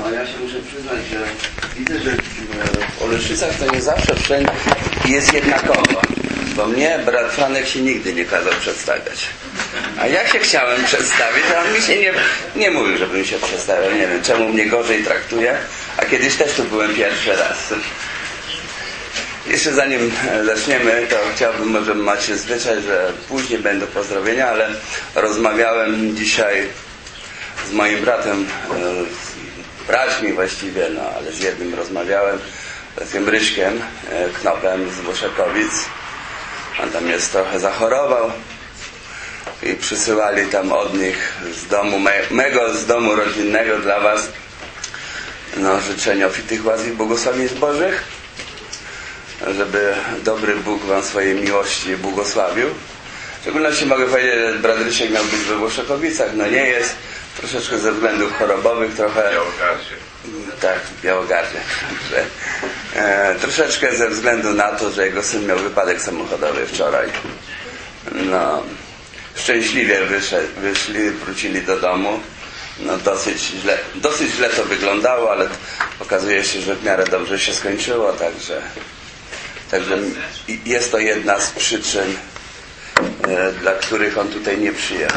No ja się muszę przyznać, że widzę, że w Oleszycach to nie zawsze wszędzie jest jednakowo. Bo mnie brat Franek się nigdy nie kazał przedstawiać. A ja się chciałem przedstawić, a on mi się nie mówił, żebym się przedstawiał. Nie wiem, czemu mnie gorzej traktuje. A kiedyś też tu byłem pierwszy raz. Jeszcze zanim zaczniemy, to chciałbym, może macie zwyczaj, że później będą pozdrowienia, ale rozmawiałem dzisiaj z moim bratem, z braćmi właściwie, no ale z jednym rozmawiałem, z tym Ryśkiem Knopem z Włoszakowic. On tam jest trochę zachorował i przysyłali tam od nich z domu, mego z domu rodzinnego dla was życzenia obfitych łask i błogosławieństw Bożych, żeby dobry Bóg wam swojej miłości błogosławił. W szczególności mogę powiedzieć, że brat Rysiek miał być we Włoszakowicach, no nie jest, troszeczkę ze względów chorobowych, trochę... Białogardzie. Tak, w Białogardzie. Troszeczkę ze względu na to, że jego syn miał wypadek samochodowy wczoraj. No, szczęśliwie wyszli, wrócili do domu. No dosyć źle to wyglądało, ale okazuje się, że w miarę dobrze się skończyło, także jest to jedna z przyczyn, dla których on tutaj nie przyjechał.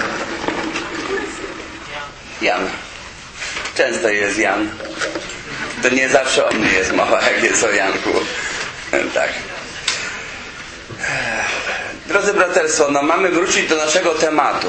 Jan. Często jest Jan. To nie zawsze o mnie jest mowa, jak jest o Janku. Tak. Drodzy braterstwo, mamy wrócić do naszego tematu.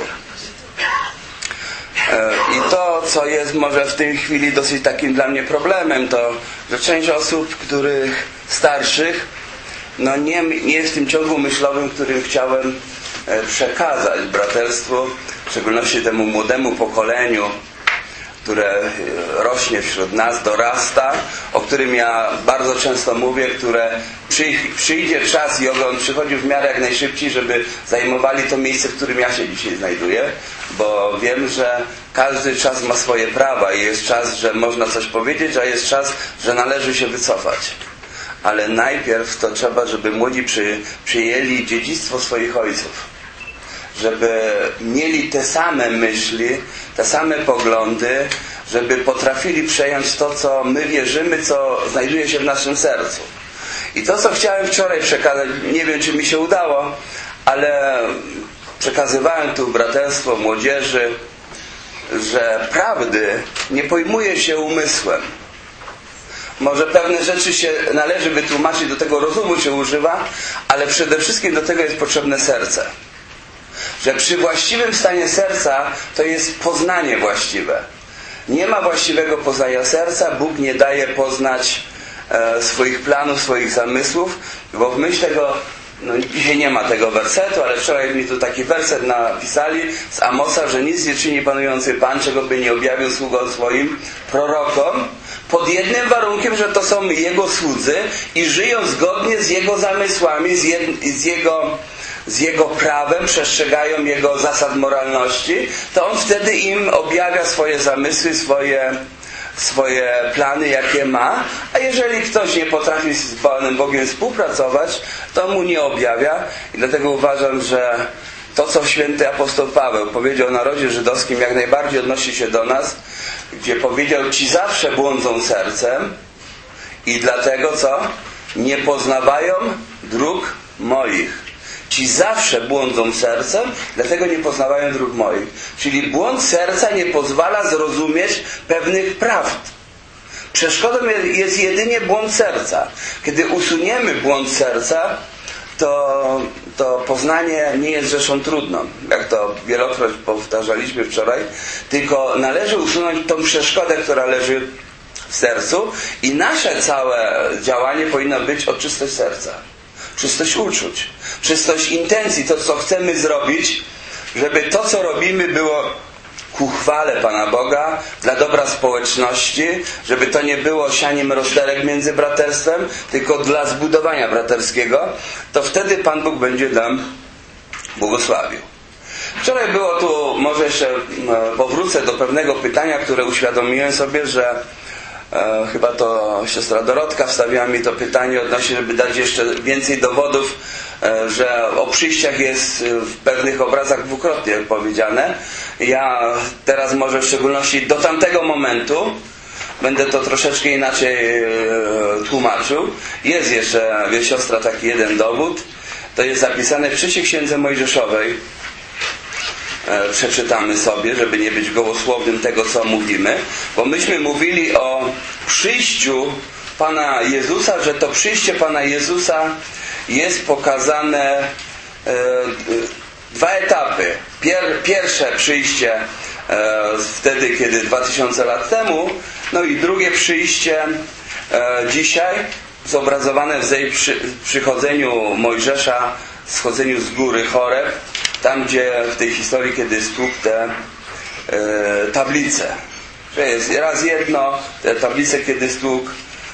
I to, co jest może w tej chwili dosyć takim dla mnie problemem, to, że część osób, których starszych, nie jest w tym ciągu myślowym, którym chciałem przekazać braterstwu, w szczególności temu młodemu pokoleniu, które rośnie wśród nas, dorasta, o którym ja bardzo często mówię, które przyjdzie czas i on przychodzi w miarę jak najszybciej, żeby zajmowali to miejsce, w którym ja się dzisiaj znajduję, bo wiem, że każdy czas ma swoje prawa i jest czas, że można coś powiedzieć, a jest czas, że należy się wycofać. Ale najpierw to trzeba, żeby młodzi przyjęli dziedzictwo swoich ojców. Żeby mieli te same myśli, te same poglądy, żeby potrafili przejąć to, co my wierzymy, co znajduje się w naszym sercu. I to, co chciałem wczoraj przekazać, nie wiem, czy mi się udało, ale przekazywałem tu braterstwo młodzieży, że prawdy nie pojmuje się umysłem. Może pewne rzeczy się należy wytłumaczyć, do tego rozumu się używa, ale przede wszystkim do tego jest potrzebne serce. Że przy właściwym stanie serca to jest poznanie właściwe. Nie ma właściwego poznania serca, Bóg nie daje poznać swoich planów, swoich zamysłów, bo w myśl tego, dzisiaj nie ma tego wersetu, ale wczoraj mi tu taki werset napisali z Amosa, że nic nie czyni panujący Pan, czego by nie objawił sługom swoim prorokom, pod jednym warunkiem, że to są Jego słudzy i żyją zgodnie z Jego zamysłami, z Jego prawem, przestrzegają Jego zasad moralności, to On wtedy im objawia swoje zamysły, swoje plany, jakie ma. A jeżeli ktoś nie potrafi z Panem Bogiem współpracować, to mu nie objawia. I dlatego uważam, że to, co święty apostoł Paweł powiedział o narodzie żydowskim, jak najbardziej odnosi się do nas, gdzie powiedział: ci zawsze błądzą sercem i dlatego co? Nie poznawają dróg moich. Ci zawsze błądzą sercem, dlatego nie poznawają dróg moich. Czyli błąd serca nie pozwala zrozumieć pewnych prawd. Przeszkodą jest jedynie błąd serca. Kiedy usuniemy błąd serca, to poznanie nie jest rzeczą trudną. Jak to wielokroć powtarzaliśmy wczoraj. Tylko należy usunąć tą przeszkodę, która leży w sercu i nasze całe działanie powinno być o czystość serca. Czystość uczuć, czystość intencji, to co chcemy zrobić, żeby to co robimy było ku chwale Pana Boga, dla dobra społeczności, żeby to nie było sianiem rozterek między braterstwem, tylko dla zbudowania braterskiego, to wtedy Pan Bóg będzie nam błogosławił. Wczoraj było tu, może jeszcze powrócę do pewnego pytania, które uświadomiłem sobie, że chyba to siostra Dorotka wstawiła mi to pytanie odnośnie, żeby dać jeszcze więcej dowodów, że o przyjściach jest w pewnych obrazach dwukrotnie powiedziane. Ja teraz może w szczególności do tamtego momentu będę to troszeczkę inaczej tłumaczył. Jest jeszcze, wie siostra, taki jeden dowód. To jest zapisane w 3 Księdze Mojżeszowej. Przeczytamy sobie, żeby nie być gołosłownym tego, co mówimy. Bo myśmy mówili o przyjściu Pana Jezusa, że to przyjście Pana Jezusa jest pokazane dwa etapy. Pierwsze przyjście wtedy, kiedy 2000 lat temu, no i drugie przyjście dzisiaj, zobrazowane w przychodzeniu Mojżesza, schodzeniu z góry Choreb, tam gdzie w tej historii, kiedy stłukł te tablice. Że jest raz jedno, te tablice, kiedy stłukł,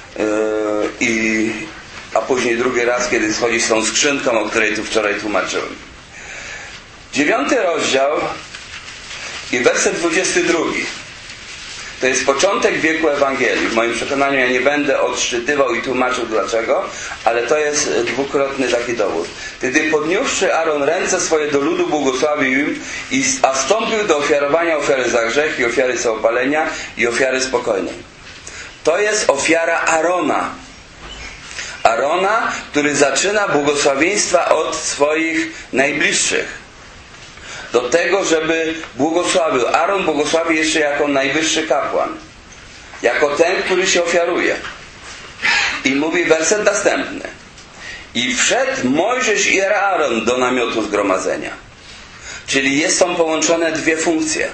a później drugi raz, kiedy schodzi z tą skrzynką, o której tu wczoraj tłumaczyłem. 9 rozdział i werset 22. To jest początek wieku Ewangelii. W moim przekonaniu ja nie będę odszczytywał i tłumaczył dlaczego, ale to jest dwukrotny taki dowód. Wtedy podniósłszy Aaron ręce swoje do ludu, błogosławił im, a wstąpił do ofiarowania ofiary za grzech i ofiary całopalenia i ofiary spokojnej. To jest ofiara Arona. Arona, który zaczyna błogosławieństwa od swoich najbliższych. Do tego, żeby błogosławił. Aaron błogosławi jeszcze jako najwyższy kapłan. Jako ten, który się ofiaruje. I mówi werset następny. I wszedł Mojżesz i Aaron do namiotu zgromadzenia. Czyli są połączone dwie funkcje.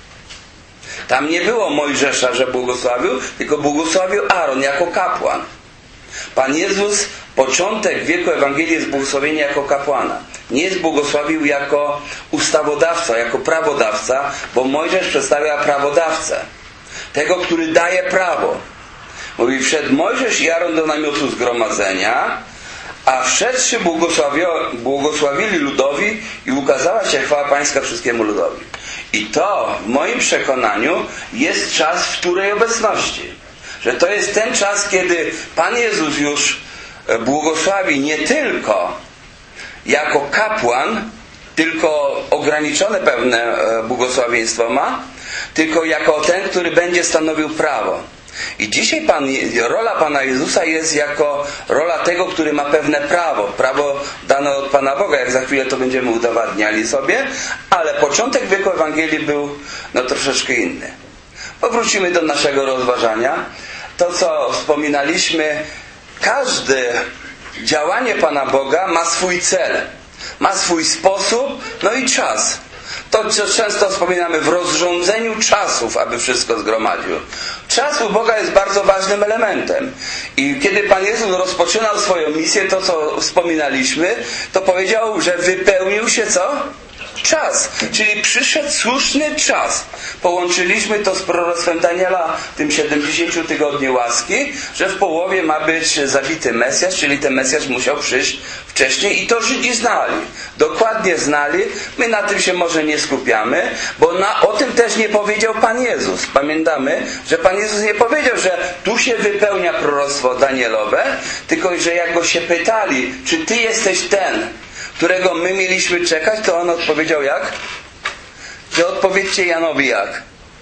Tam nie było Mojżesza, że błogosławił, tylko błogosławił Aaron jako kapłan. Pan Jezus, początek wieku Ewangelii, jest błogosławienie jako kapłana. Nie jest błogosławił jako ustawodawca, jako prawodawca, bo Mojżesz przedstawia prawodawcę. Tego, który daje prawo. Mówi, wszedł Mojżesz i Aaron do namiotu zgromadzenia, a wszedłszy błogosławili ludowi i ukazała się chwała Pańska wszystkiemu ludowi. I to w moim przekonaniu jest czas wtórej obecności. Że to jest ten czas, kiedy Pan Jezus już błogosławi nie tylko jako kapłan, tylko ograniczone pewne błogosławieństwo ma, tylko jako ten, który będzie stanowił prawo. I dzisiaj rola Pana Jezusa jest jako rola tego, który ma pewne prawo. Prawo dane od Pana Boga, jak za chwilę to będziemy udowadniali sobie, ale początek wieku Ewangelii był troszeczkę inny. Powrócimy do naszego rozważania. To, co wspominaliśmy, każde działanie Pana Boga ma swój cel, ma swój sposób, no i czas. To, co często wspominamy w rozrządzeniu czasów, aby wszystko zgromadził. Czas u Boga jest bardzo ważnym elementem. I kiedy Pan Jezus rozpoczynał swoją misję, to co wspominaliśmy, to powiedział, że wypełnił się co? Czas. Czyli przyszedł słuszny czas. Połączyliśmy to z proroctwem Daniela, tym 70 tygodni łaski, że w połowie ma być zabity Mesjasz, czyli ten Mesjasz musiał przyjść wcześniej i to Żydzi znali. Dokładnie znali. My na tym się może nie skupiamy, bo o tym też nie powiedział Pan Jezus. Pamiętamy, że Pan Jezus nie powiedział, że tu się wypełnia proroctwo Danielowe, tylko że jak go się pytali, czy Ty jesteś ten, którego my mieliśmy czekać, to on odpowiedział jak? Że odpowiedzcie Janowi jak?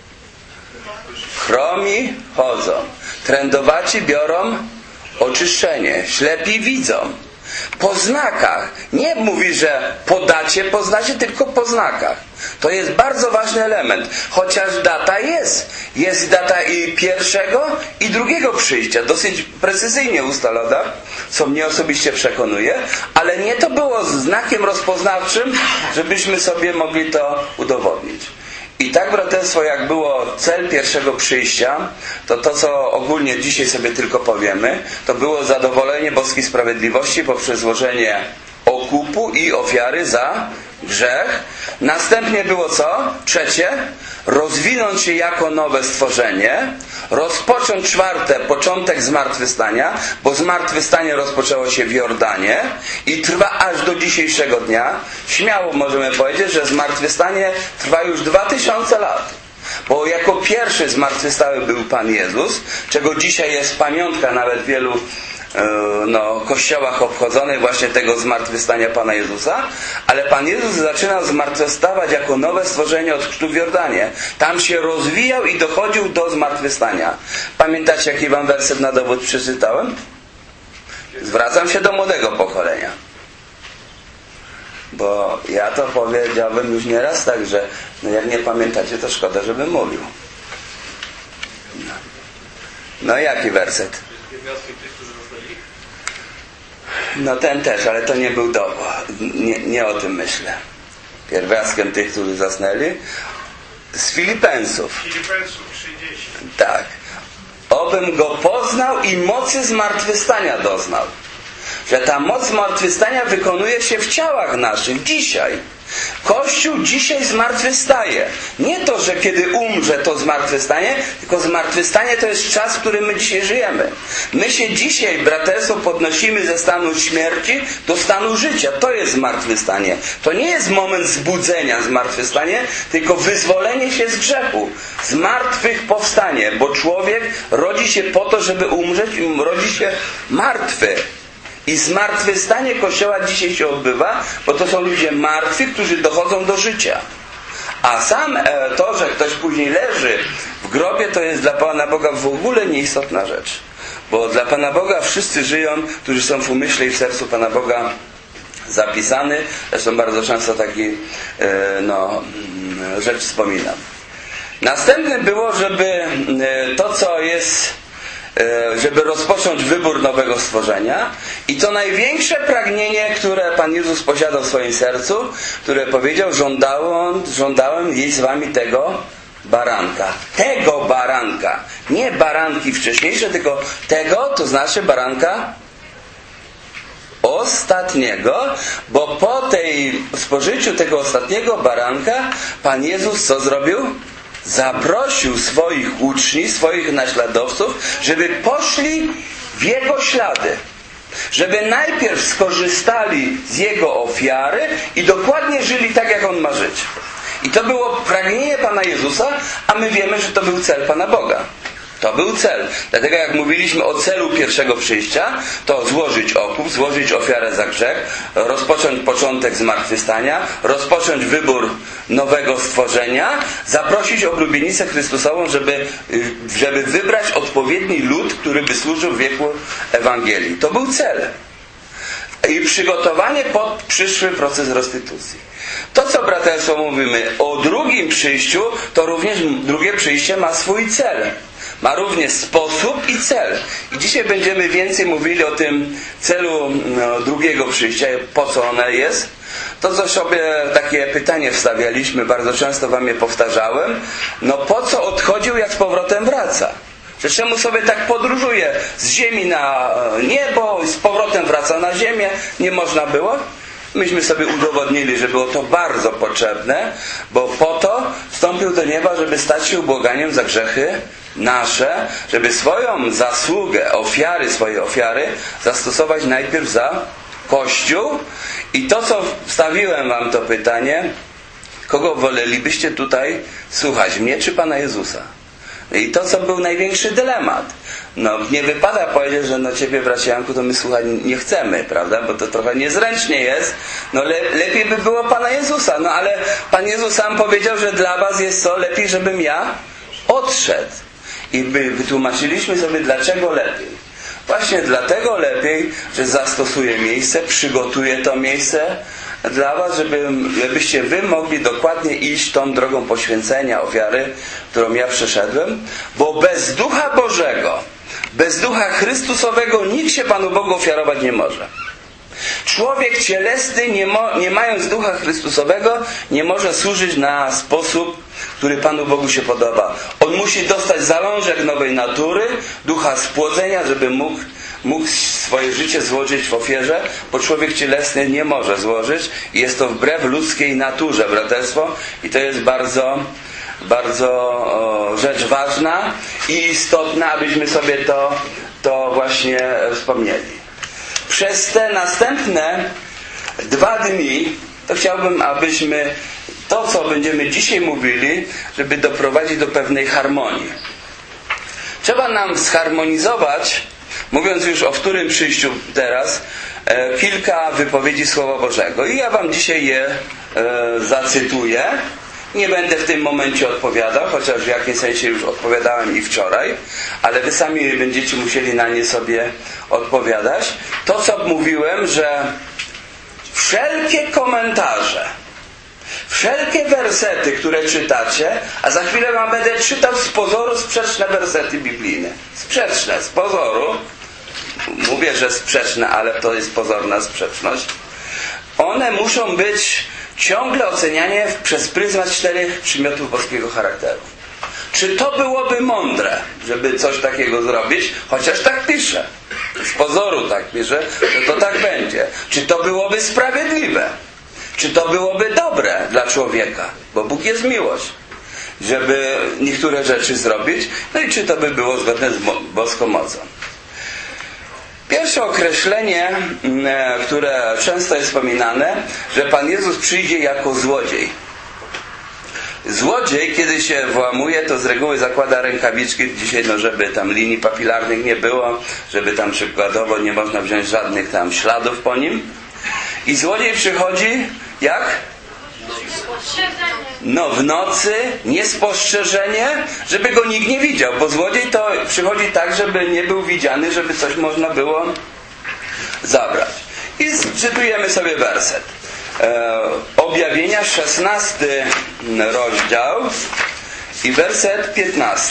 Chromi chodzą, trędowaci biorą oczyszczenie, ślepi widzą. Po znakach. Nie mówi, że podacie, poznacie, tylko po znakach. To jest bardzo ważny element. Chociaż data jest. Jest data i pierwszego, i drugiego przyjścia. Dosyć precyzyjnie ustalona, co mnie osobiście przekonuje, ale nie to było znakiem rozpoznawczym, żebyśmy sobie mogli to udowodnić. I tak, braterstwo, jak było cel pierwszego przyjścia, to co ogólnie dzisiaj sobie tylko powiemy, to było zadowolenie boskiej sprawiedliwości poprzez złożenie okupu i ofiary za grzech. Następnie było co? Trzecie, rozwinąć się jako nowe stworzenie, rozpocząć czwarte, początek zmartwychwstania, bo zmartwychwstanie rozpoczęło się w Jordanie i trwa aż do dzisiejszego dnia. Śmiało możemy powiedzieć, że zmartwychwstanie trwa już 2000 lat. Bo jako pierwszy zmartwychwstały był Pan Jezus, czego dzisiaj jest pamiątka nawet w wielu kościołach obchodzonych właśnie tego zmartwychwstania Pana Jezusa, ale Pan Jezus zaczynał zmartwychwstawać jako nowe stworzenie od chrztu w Jordanie. Tam się rozwijał i dochodził do zmartwychwstania. Pamiętacie, jaki wam werset na dowód przeczytałem? Zwracam się do młodego pokolenia. Bo ja to powiedziałbym już nieraz tak, że jak nie pamiętacie, to szkoda, żebym mówił. No jaki werset? No ten też, ale to nie był dowód. Nie o tym myślę. Pierwiastkiem tych, którzy zasnęli. Z Filipensów. Filipensów 30. Tak. Obym go poznał i mocy zmartwychwstania doznał. Że ta moc zmartwychwstania wykonuje się w ciałach naszych dzisiaj. Kościół dzisiaj zmartwychwstaje. Nie to, że kiedy umrze, to zmartwychwstanie, tylko zmartwychwstanie to jest czas, w którym my dzisiaj żyjemy. My się dzisiaj, braterstwo, podnosimy ze stanu śmierci do stanu życia. To jest zmartwychwstanie. To nie jest moment zbudzenia zmartwychwstanie, tylko wyzwolenie się z grzechu. Zmartwychwstanie, bo człowiek rodzi się po to, żeby umrzeć i rodzi się martwy. I zmartwychwstanie Kościoła dzisiaj się odbywa, bo to są ludzie martwi, którzy dochodzą do życia. A sam to, że ktoś później leży w grobie, to jest dla Pana Boga w ogóle nieistotna rzecz. Bo dla Pana Boga wszyscy żyją, którzy są w umyśle i w sercu Pana Boga zapisany. Zresztą bardzo często taki rzecz wspominam. Następne było, żeby to, co jest, żeby rozpocząć wybór nowego stworzenia. I to największe pragnienie, które Pan Jezus posiadał w swoim sercu, które powiedział, żądałem jeść z wami tego baranka. Tego baranka. Nie baranki wcześniejsze, tylko tego, to znaczy baranka ostatniego, bo po spożyciu tego ostatniego baranka Pan Jezus co zrobił? Zaprosił swoich uczniów, swoich naśladowców, żeby poszli w Jego ślady. Żeby najpierw skorzystali z Jego ofiary i dokładnie żyli tak, jak On ma żyć. I to było pragnienie Pana Jezusa, a my wiemy, że to był cel Pana Boga. To był cel. Dlatego jak mówiliśmy o celu pierwszego przyjścia, to złożyć okup, złożyć ofiarę za grzech, rozpocząć początek zmartwychwstania, rozpocząć wybór nowego stworzenia, zaprosić oblubienicę Chrystusową, żeby wybrać odpowiedni lud, który by służył w wieku Ewangelii. To był cel. I przygotowanie pod przyszły proces restytucji. To, co braterstwo mówimy o drugim przyjściu, to również drugie przyjście ma swój cel. Ma również sposób i cel. I dzisiaj będziemy więcej mówili o tym celu drugiego przyjścia, po co ono jest. To, co sobie takie pytanie wstawialiśmy, bardzo często wam je powtarzałem. Po co odchodził, jak z powrotem wraca? Że czemu sobie tak podróżuje z ziemi na niebo i z powrotem wraca na ziemię? Nie można było? Myśmy sobie udowodnili, że było to bardzo potrzebne, bo po to wstąpił do nieba, żeby stać się ubłaganiem za grzechy nasze, żeby swoją zasługę, swojej ofiary zastosować najpierw za Kościół. I to, co wstawiłem wam to pytanie, kogo wolelibyście tutaj słuchać, mnie czy Pana Jezusa? I to, co był największy dylemat. Nie wypada powiedzieć, że ciebie, bracie Janku, to my słuchać nie chcemy, prawda? Bo to trochę niezręcznie jest. Lepiej by było Pana Jezusa. Ale Pan Jezus sam powiedział, że dla was jest co? Lepiej, żebym ja odszedł. I wytłumaczyliśmy sobie, dlaczego lepiej. Właśnie dlatego lepiej, że zastosuję miejsce, przygotuję to miejsce dla was, żebyście wy mogli dokładnie iść tą drogą poświęcenia, ofiary, którą ja przeszedłem, bo bez Ducha Bożego, bez Ducha Chrystusowego nikt się Panu Bogu ofiarować nie może. Człowiek cielesny, nie mając Ducha Chrystusowego, nie może służyć na sposób, który Panu Bogu się podoba. On musi dostać zalążek nowej natury, ducha spłodzenia, żeby mógł swoje życie złożyć w ofierze, bo człowiek cielesny nie może złożyć. Jest to wbrew ludzkiej naturze, braterstwo. I to jest bardzo, bardzo rzecz ważna i istotna, abyśmy sobie to właśnie wspomnieli. Przez te następne 2 dni to chciałbym, abyśmy to, co będziemy dzisiaj mówili, żeby doprowadzić do pewnej harmonii. Trzeba nam zharmonizować mówiąc już o wtórnym przyjściu teraz, kilka wypowiedzi Słowa Bożego. I ja wam dzisiaj je zacytuję. Nie będę w tym momencie odpowiadał, chociaż w jakimś sensie już odpowiadałem i wczoraj, ale wy sami będziecie musieli na nie sobie odpowiadać. To, co mówiłem, że wszelkie komentarze, wszelkie wersety, które czytacie, a za chwilę wam będę czytał z pozoru sprzeczne wersety biblijne. Sprzeczne, z pozoru. Mówię, że sprzeczne, ale to jest pozorna sprzeczność. One muszą być ciągle ocenianie przez pryzmat 4 przymiotów boskiego charakteru. Czy to byłoby mądre, żeby coś takiego zrobić? Chociaż tak pisze. Z pozoru tak pisze, że to tak będzie. Czy to byłoby sprawiedliwe? Czy to byłoby dobre dla człowieka? Bo Bóg jest miłość. Żeby niektóre rzeczy zrobić. No i czy to by było zgodne z boską mocą? Pierwsze określenie, które często jest wspominane, że Pan Jezus przyjdzie jako złodziej. Złodziej, kiedy się włamuje, to z reguły zakłada rękawiczki, dzisiaj żeby tam linii papilarnych nie było, żeby tam przykładowo nie można wziąć żadnych tam śladów po nim. I złodziej przychodzi jak? No w nocy, niespostrzeżenie, żeby go nikt nie widział, bo złodziej to przychodzi tak, żeby nie był widziany, żeby coś można było zabrać. I czytujemy sobie werset. Objawienia 16 rozdział i werset 15.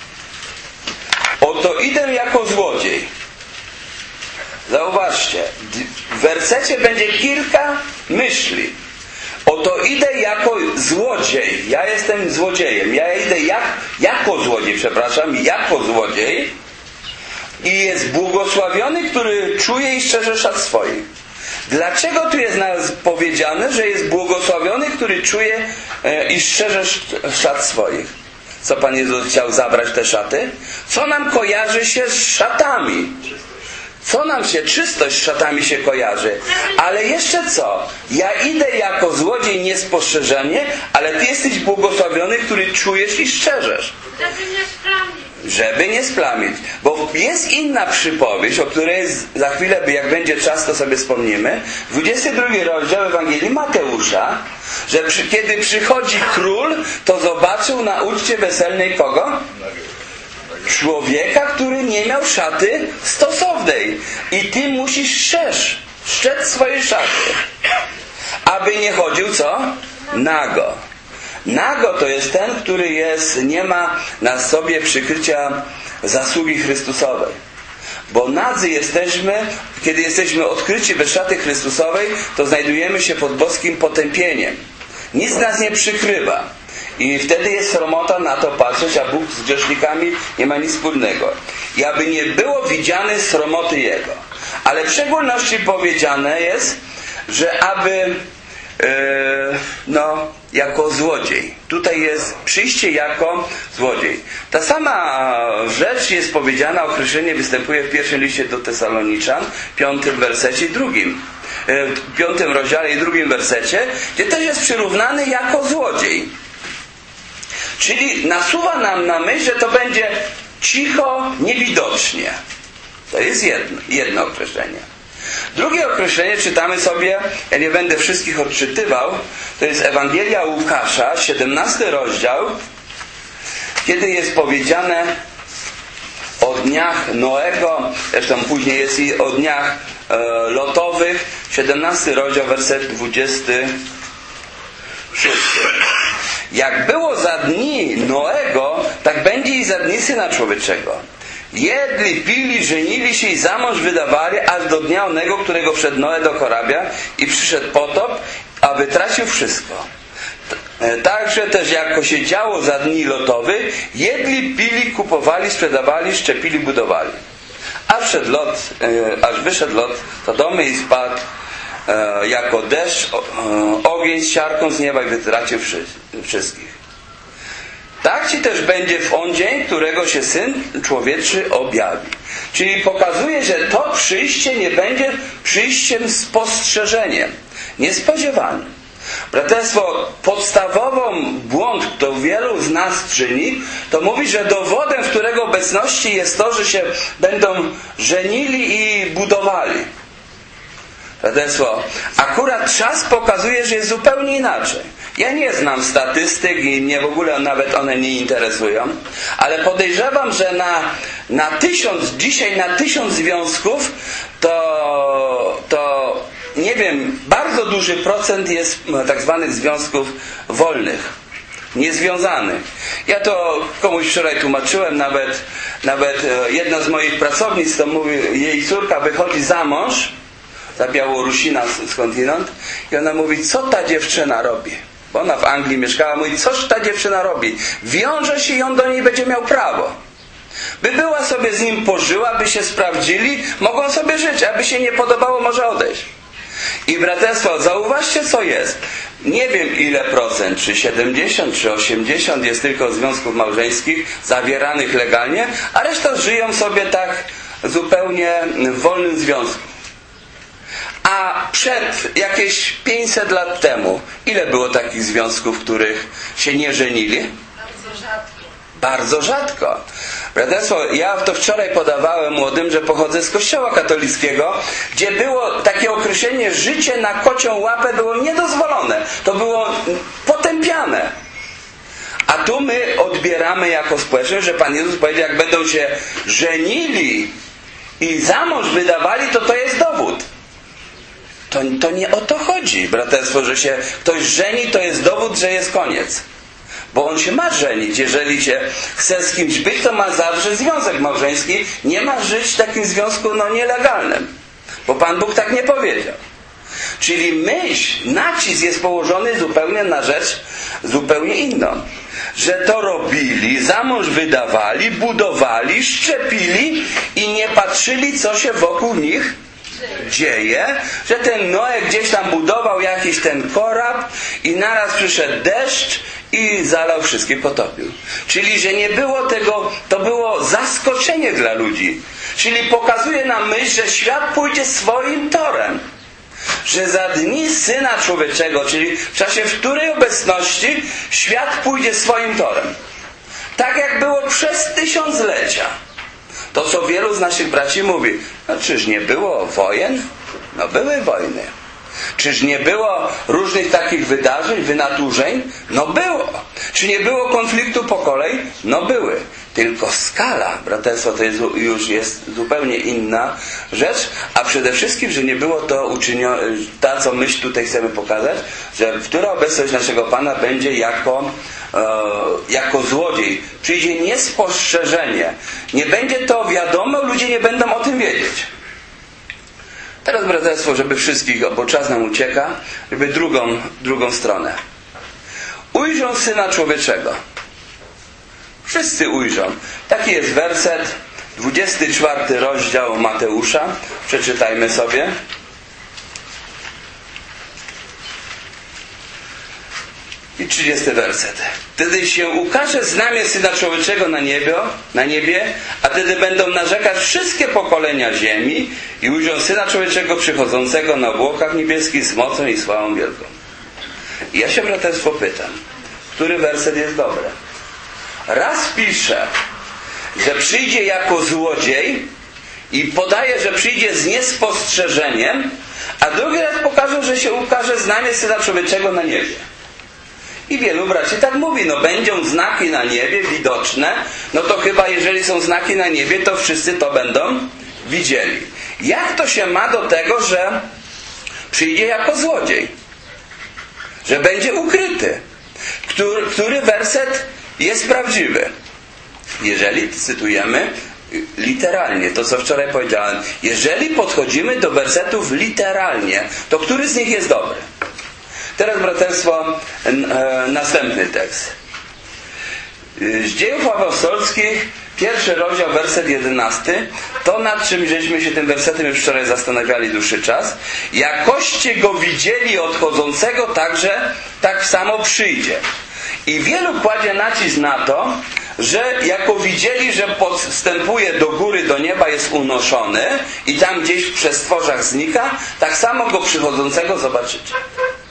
Oto idę jako złodziej. Zauważcie, w wersecie będzie kilka myśli. Oto idę jako złodziej. Ja jestem złodziejem. Ja idę jako złodziej. I jest błogosławiony, który czuje i szczerze szat swoich. Dlaczego tu jest powiedziane, że jest błogosławiony, który czuje i szczerze szat swoich? Co Pan Jezus chciał zabrać te szaty? Co nam kojarzy się z szatami? Co nam się, czystość z szatami się kojarzy. Ale jeszcze co? Ja idę jako złodziej niespostrzeżenie, ale Ty jesteś błogosławiony, który czujesz i szczerzesz. Żeby nie splamić. Bo jest inna przypowieść, o której za chwilę, jak będzie czas, to sobie wspomnimy. 22 rozdział Ewangelii Mateusza, że kiedy przychodzi król, to zobaczył na uczcie weselnej kogo? Człowieka, który nie miał szaty stosownej. I ty musisz strzec swoje szaty. Aby nie chodził co? Nago. Nago to jest ten, który nie ma na sobie przykrycia zasługi Chrystusowej. Bo nadzy jesteśmy, kiedy jesteśmy odkryci bez szaty Chrystusowej, to znajdujemy się pod boskim potępieniem. Nic nas nie przykrywa. I wtedy jest sromota na to patrzeć, a Bóg z grzesznikami nie ma nic wspólnego. I aby nie było widziane sromoty Jego. Ale w szczególności powiedziane jest, że aby jako złodziej. Tutaj jest przyjście jako złodziej. Ta sama rzecz jest powiedziana, określenie występuje w pierwszym liście do Tesaloniczan, 5 wersecie i 5 rozdziale i 2 wersecie, gdzie też jest przyrównany jako złodziej. Czyli nasuwa nam na myśl, że to będzie cicho, niewidocznie. To jest jedno określenie. Drugie określenie czytamy sobie, ja nie będę wszystkich odczytywał, to jest Ewangelia Łukasza, 17 rozdział, kiedy jest powiedziane o dniach Noego, zresztą później jest i o dniach lotowych, 17 rozdział, werset 26. Jak było za dni Noego, tak będzie i za dni Syna Człowieczego. Jedli, pili, żenili się i za mąż wydawali, aż do dnia onego, którego wszedł Noe do korabia i przyszedł potop, a wytracił wszystko. Także też jako się działo za dni lotowych, jedli, pili, kupowali, sprzedawali, szczepili, budowali. Aż wyszedł Lot, to domy i spadł jako deszcz, ogień z siarką z nieba i wytracił wszystkich. Tak ci też będzie w on dzień, którego się Syn Człowieczy objawi. Czyli pokazuje, że to przyjście nie będzie przyjściem spostrzeżeniem, niespodziewanym. Braterstwo, podstawową błąd, to wielu z nas czyni, to mówi, że dowodem, w którego obecności jest to, że się będą żenili i budowali. Braterstwo, akurat czas pokazuje, że jest zupełnie inaczej. Ja nie znam statystyk i mnie w ogóle nawet one nie interesują, ale podejrzewam, że dzisiaj na 1000 związków to nie wiem, bardzo duży procent jest tak zwanych związków wolnych, niezwiązanych. Ja to komuś wczoraj tłumaczyłem, nawet jedna z moich pracownic to mówi, jej córka wychodzi za mąż, za Białorusina skądinąd, i ona mówi, co ta dziewczyna robi? Bo ona w Anglii mieszkała, mówi, coś ta dziewczyna robi? Wiąże się i on do niej będzie miał prawo. By była sobie z nim pożyła, by się sprawdzili, mogą sobie żyć, aby się nie podobało, może odejść. I braterstwo, zauważcie, co jest. Nie wiem ile procent, czy 70, czy 80 jest tylko związków małżeńskich zawieranych legalnie, a reszta żyją sobie tak zupełnie w wolnym związku. A przed jakieś 500 lat temu, ile było takich związków, w których się nie żenili? Bardzo rzadko. Bardzo rzadko. Braterstwo, ja to wczoraj podawałem młodym, że pochodzę z Kościoła katolickiego, gdzie było takie określenie, życie na kocią łapę było niedozwolone. To było potępiane. A tu my odbieramy jako społeczność, że Pan Jezus powiedział, jak będą się żenili i za mąż wydawali, to jest dowód. To nie o to chodzi, braterstwo, że się ktoś żeni, to jest dowód, że jest koniec. Bo on się ma żenić. Jeżeli się chce z kimś być, to ma zawrzeć związek małżeński. Nie ma żyć w takim związku nielegalnym. Bo Pan Bóg tak nie powiedział. Czyli nacisk jest położony zupełnie na rzecz zupełnie inną. Że to robili, za mąż wydawali, budowali, szczepili i nie patrzyli, co się wokół nich dzieje, że ten Noe gdzieś tam budował jakiś ten korab i naraz przyszedł deszcz i zalał wszystkie, potopił. Czyli, że nie było tego, to było zaskoczenie dla ludzi. Czyli pokazuje nam myśl, że świat pójdzie swoim torem. Że za dni Syna Człowieczego, czyli w czasie w której obecności świat pójdzie swoim torem. Tak jak było przez tysiąclecia. To, co wielu z naszych braci mówi, no czyż nie było wojen? No były wojny. Czyż nie było różnych takich wydarzeń, wynaturzeń? No było. Czy nie było konfliktu pokoleń? No były. Tylko skala, braterstwo, to już jest zupełnie inna rzecz, a przede wszystkim, że nie było to uczynione, ta co myśl tutaj chcemy pokazać, że która obecność naszego Pana będzie jako złodziej. Przyjdzie niespostrzeżenie. Nie będzie to wiadomo, ludzie nie będą o tym wiedzieć. Teraz, braterstwo, żeby wszystkich, bo czas nam ucieka, żeby drugą stronę. Ujrzą Syna Człowieczego. Wszyscy ujrzą. Taki jest werset, 24 rozdział Mateusza. Przeczytajmy sobie. I 30 werset. Wtedy się ukaże znamię Syna Człowieczego na niebie, a wtedy będą narzekać wszystkie pokolenia ziemi i ujrzą Syna Człowieczego przychodzącego na obłokach niebieskich z mocą i sławą wielką. I ja się, braterstwo, pytam, który werset jest dobry? Raz pisze, że przyjdzie jako złodziej i podaje, że przyjdzie z niespostrzeżeniem, a drugi raz pokaże, że się ukaże znamię Syna Człowieczego na niebie. I wielu braci tak mówi, no będą znaki na niebie widoczne, no to chyba jeżeli są znaki na niebie, to wszyscy to będą widzieli. Jak to się ma do tego, że przyjdzie jako złodziej? Że będzie ukryty? Który werset jest prawdziwy? Jeżeli cytujemy literalnie, to co wczoraj powiedziałem, jeżeli podchodzimy do wersetów literalnie, to który z nich jest dobry? Teraz, braterstwo, następny tekst. Z Dziejów Apostolskich, 1 rozdział, werset 11. To, nad czym żeśmy się tym wersetem już wczoraj zastanawiali dłuższy czas. Jakoście go widzieli odchodzącego, także tak samo przyjdzie. I wielu kładzie nacisk na to, że jako widzieli, że podstępuje do góry, do nieba, jest unoszony i tam gdzieś w przestworzach znika, tak samo go przychodzącego zobaczycie.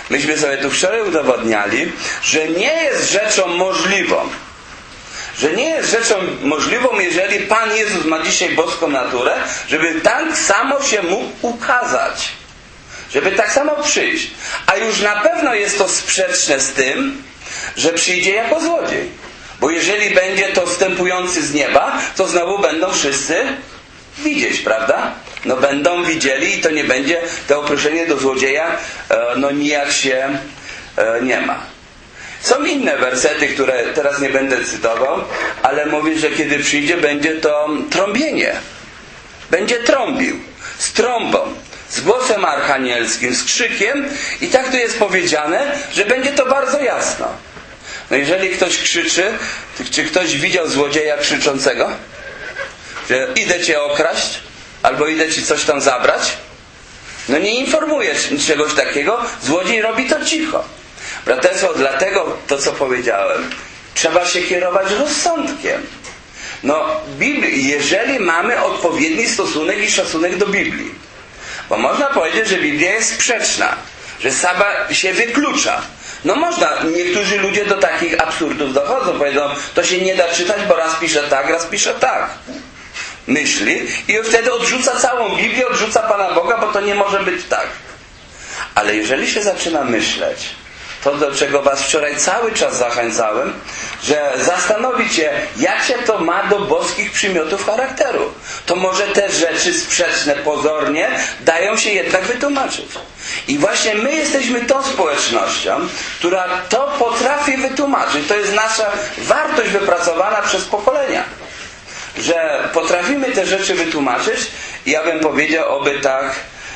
Myśmy sobie tu wczoraj udowodniali, że nie jest rzeczą możliwą. Że nie jest rzeczą możliwą, jeżeli Pan Jezus ma dzisiaj boską naturę, żeby tak samo się mógł ukazać. Żeby tak samo przyjść. A już na pewno jest to sprzeczne z tym, że przyjdzie jako złodziej. Bo jeżeli będzie to wstępujący z nieba, to znowu będą wszyscy widzieć, prawda? No będą widzieli i to nie będzie, to określenie do złodzieja nijak się nie ma. Są inne wersety, które teraz nie będę cytował, ale mówi, że kiedy przyjdzie, będzie to trąbienie. Będzie trąbił. Z trąbą. Z głosem archanielskim, z krzykiem. I tak tu jest powiedziane, że będzie to bardzo jasno. No jeżeli ktoś krzyczy, czy ktoś widział złodzieja krzyczącego? Że idę cię okraść? Albo idę ci coś tam zabrać? No nie informujesz czegoś takiego. Złodziej robi to cicho. Braterstwo, dlatego to, co powiedziałem, trzeba się kierować rozsądkiem. No, jeżeli mamy odpowiedni stosunek i szacunek do Biblii. Bo można powiedzieć, że Biblia jest sprzeczna, że sama się wyklucza. No można, niektórzy ludzie do takich absurdów dochodzą, powiedzą, to się nie da czytać, bo raz pisze tak. Myśli i wtedy odrzuca całą Biblię, odrzuca Pana Boga, bo to nie może być tak. Ale jeżeli się zaczyna myśleć, to do czego was wczoraj cały czas zachęcałem, że zastanowić się, jak się to ma do boskich przymiotów charakteru. To może te rzeczy sprzeczne pozornie dają się jednak wytłumaczyć. I właśnie my jesteśmy tą społecznością, która to potrafi wytłumaczyć. To jest nasza wartość wypracowana przez pokolenia. Że potrafimy te rzeczy wytłumaczyć i ja bym powiedział, oby tak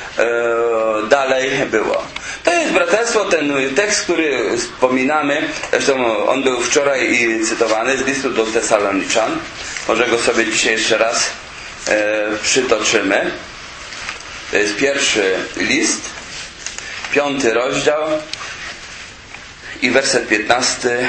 dalej było. To jest, braterstwo, ten tekst, który wspominamy, zresztą on był wczoraj i cytowany z listu do Tesaloniczan. Może go sobie dzisiaj jeszcze raz przytoczymy. To jest pierwszy list, 5 rozdział i werset 15,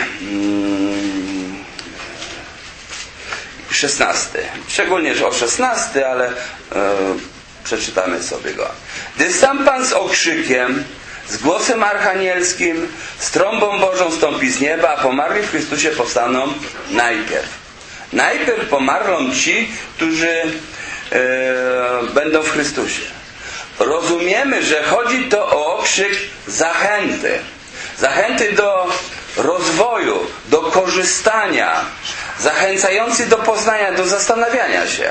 16. Szczególnie o 16, ale przeczytamy sobie go. Gdy sam Pan z okrzykiem, z głosem archanielskim, z trąbą Bożą stąpi z nieba, a pomarli w Chrystusie powstaną najpierw. Najpierw pomarlą ci, którzy będą w Chrystusie. Rozumiemy, że chodzi to o okrzyk zachęty. Zachęty do rozwoju, do korzystania, zachęcający do poznania, do zastanawiania się.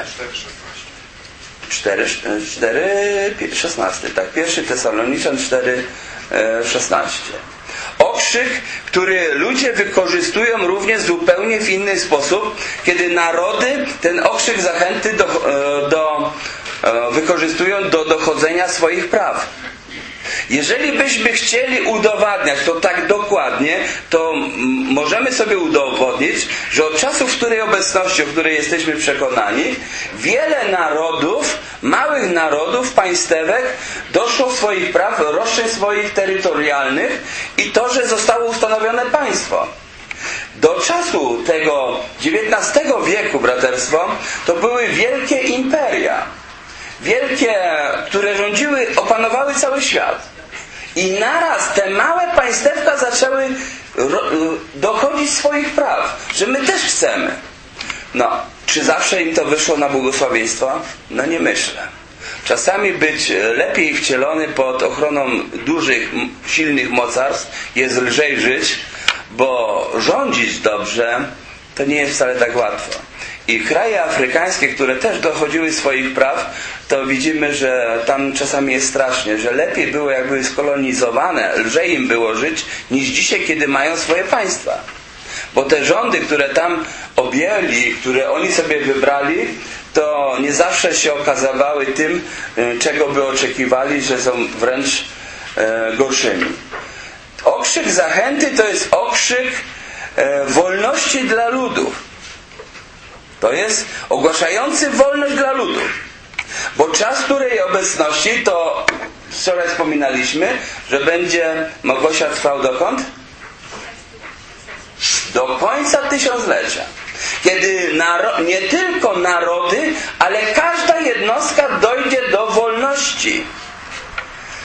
4:16, tak, 1 Tesaloniczan 4:16. Okrzyk, który ludzie wykorzystują również zupełnie w inny sposób, kiedy narody ten okrzyk zachęty wykorzystują do dochodzenia swoich praw. Jeżeli byśmy chcieli udowadniać to tak dokładnie, to możemy sobie udowodnić, że od czasów w której obecności, o której jesteśmy przekonani, wiele narodów, małych narodów, państewek doszło swoich praw, roszczeń swoich terytorialnych i to, że zostało ustanowione państwo. Do czasu tego XIX wieku, braterstwo, to były wielkie imperia. Wielkie, które rządziły, opanowały cały świat. I naraz te małe państewka zaczęły dochodzić swoich praw, że my też chcemy. No, czy zawsze im to wyszło na błogosławieństwo? No nie myślę. Czasami być lepiej wcielony pod ochroną dużych, silnych mocarstw jest lżej żyć, bo rządzić dobrze to nie jest wcale tak łatwo. I kraje afrykańskie, które też dochodziły swoich praw, to widzimy, że tam czasami jest strasznie, że lepiej było jakby skolonizowane, lżej im było żyć, niż dzisiaj, kiedy mają swoje państwa. Bo te rządy, które tam objęli, które oni sobie wybrali, to nie zawsze się okazywały tym, czego by oczekiwali, że są wręcz gorszymi. Okrzyk zachęty to jest okrzyk wolności dla ludów. To jest ogłaszający wolność dla ludów. Bo czas której obecności, to wczoraj wspominaliśmy, że będzie Małgosia trwał dokąd? Do końca tysiąclecia. Kiedy nie tylko narody, ale każda jednostka dojdzie do wolności.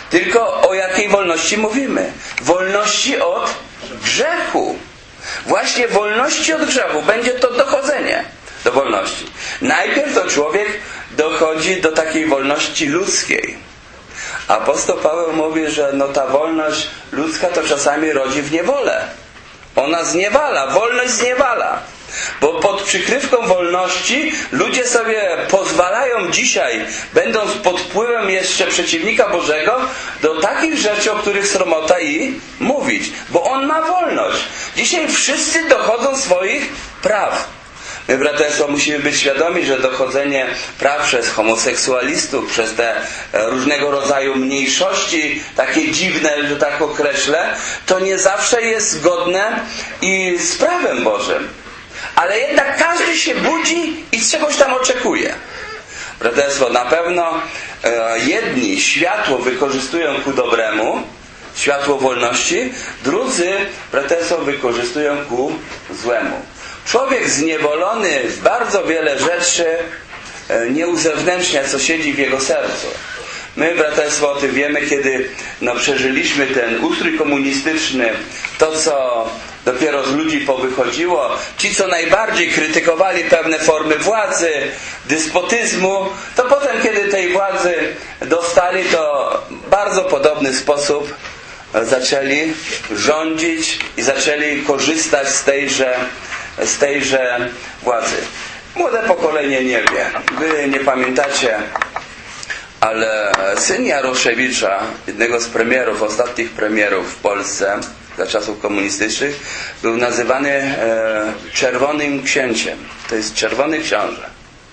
Tylko o jakiej wolności mówimy? Wolności od grzechu. Właśnie wolności od grzechu będzie to dochodzenie do wolności. Najpierw to człowiek dochodzi do takiej wolności ludzkiej. Apostoł Paweł mówi, że ta wolność ludzka to czasami rodzi w niewolę. Ona zniewala, wolność zniewala. Bo pod przykrywką wolności ludzie sobie pozwalają dzisiaj, będąc pod wpływem jeszcze przeciwnika Bożego, do takich rzeczy, o których sromota i mówić. Bo on ma wolność. Dzisiaj wszyscy dochodzą swoich praw. My, braterstwo, musimy być świadomi, że dochodzenie praw przez homoseksualistów, przez te różnego rodzaju mniejszości, takie dziwne, że tak określę, to nie zawsze jest zgodne i z prawem Bożym. Ale jednak każdy się budzi i z czegoś tam oczekuje. Braterstwo, na pewno jedni światło wykorzystują ku dobremu, światło wolności, drudzy, braterstwo, wykorzystują ku złemu. Człowiek zniewolony w bardzo wiele rzeczy nie uzewnętrznia, co siedzi w jego sercu. My, braterstwo, o tym wiemy, kiedy przeżyliśmy ten ustrój komunistyczny, to co dopiero z ludzi powychodziło, ci co najbardziej krytykowali pewne formy władzy, despotyzmu, to potem kiedy tej władzy dostali, to w bardzo podobny sposób zaczęli rządzić i zaczęli korzystać z tejże władzy. Młode pokolenie nie wie. Wy nie pamiętacie, ale syn Jaroszewicza, jednego z premierów, ostatnich premierów w Polsce za czasów komunistycznych, był nazywany czerwonym księciem. To jest czerwony książę.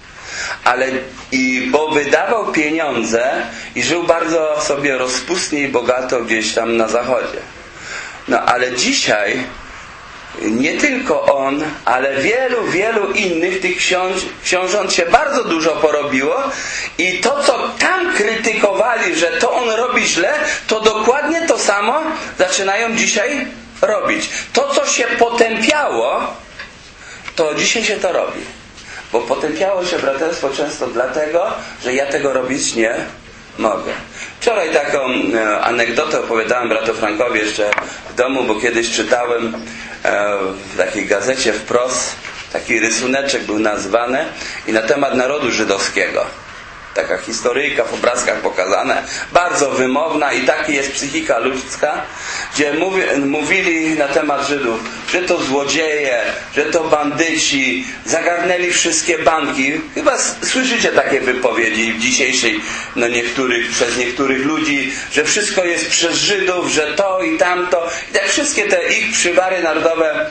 Bo wydawał pieniądze i żył bardzo sobie rozpustnie i bogato gdzieś tam na zachodzie. Ale dzisiaj nie tylko on, ale wielu innych tych książąt się bardzo dużo porobiło i to, co tam krytykowali, że to on robi źle, to dokładnie to samo zaczynają dzisiaj robić. To, co się potępiało, to dzisiaj się to robi. Bo potępiało się braterstwo często dlatego, że ja tego robić nie mogę. Wczoraj taką anegdotę opowiadałem bratu Frankowi jeszcze w domu, bo kiedyś czytałem w takiej gazecie Wprost, taki rysuneczek był nazwany i na temat narodu żydowskiego. Taka historyjka w obrazkach pokazane, bardzo wymowna i taka jest psychika ludzka, gdzie mówili na temat Żydów, że to złodzieje, że to bandyci, zagarnęli wszystkie banki. Chyba słyszycie takie wypowiedzi w dzisiejszej, przez niektórych ludzi, że wszystko jest przez Żydów, że to i tamto. I tak wszystkie te ich przywary narodowe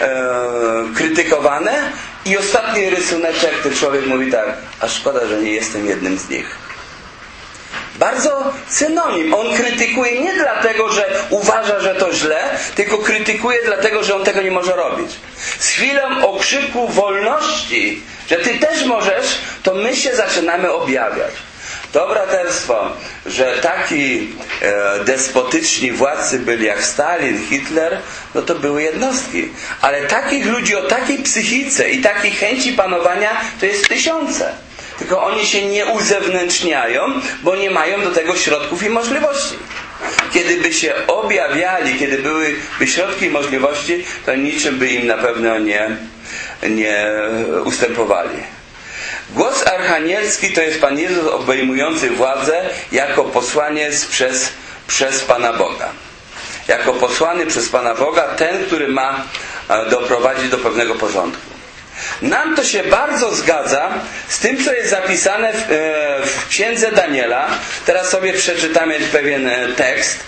krytykowane. I ostatni rysuneczek, ten człowiek mówi tak: a szkoda, że nie jestem jednym z nich. Bardzo synonim. On krytykuje nie dlatego, że uważa, że to źle, tylko krytykuje dlatego, że on tego nie może robić. Z chwilą okrzyku wolności, że ty też możesz, to my się zaczynamy objawiać. To braterstwo, że taki despotyczni władcy byli jak Stalin, Hitler, to były jednostki. Ale takich ludzi o takiej psychice i takiej chęci panowania to jest tysiące. Tylko oni się nie uzewnętrzniają, bo nie mają do tego środków i możliwości. Kiedy by się objawiali, kiedy byłyby środki i możliwości, to niczym by im na pewno nie ustępowali. Głos archanielski to jest Pan Jezus obejmujący władzę jako posłaniec przez Pana Boga. Jako posłany przez Pana Boga, ten, który ma doprowadzić do pewnego porządku. Nam to się bardzo zgadza z tym, co jest zapisane w Księdze Daniela. Teraz sobie przeczytamy pewien tekst.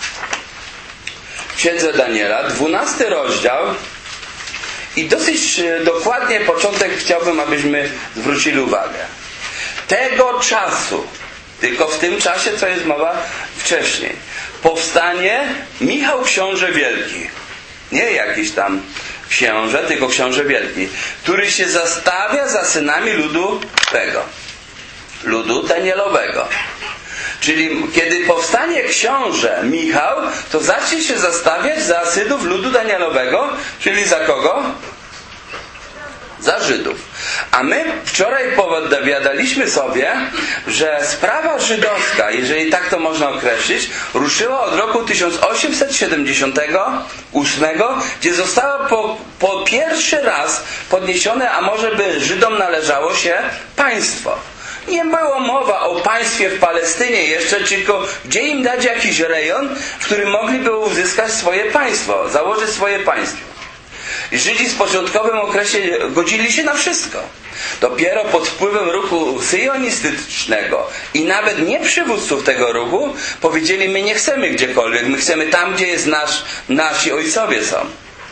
W Księdze Daniela, 12 rozdział. I dosyć dokładnie początek chciałbym, abyśmy zwrócili uwagę. Tego czasu, tylko w tym czasie, co jest mowa wcześniej, powstanie Michał Książę Wielki. Nie jakiś tam książę, tylko Książę Wielki, który się zastawia za synami ludu tego, ludu Danielowego. Czyli kiedy powstanie książę Michał, to zacznie się zastawiać za synów ludu Danielowego, czyli za kogo? za Żydów. A my wczoraj powiadaliśmy sobie, że sprawa żydowska, jeżeli tak to można określić, ruszyła od roku 1878, gdzie zostało po pierwszy raz podniesione, a może by Żydom należało się państwo. Nie było mowa o państwie w Palestynie jeszcze, tylko gdzie im dać jakiś rejon, w którym mogliby uzyskać swoje państwo, założyć swoje państwo. I Żydzi w początkowym okresie godzili się na wszystko. Dopiero pod wpływem ruchu syjonistycznego i nawet nie przywódców tego ruchu powiedzieli: my nie chcemy gdziekolwiek, my chcemy tam, gdzie jest nasi ojcowie są.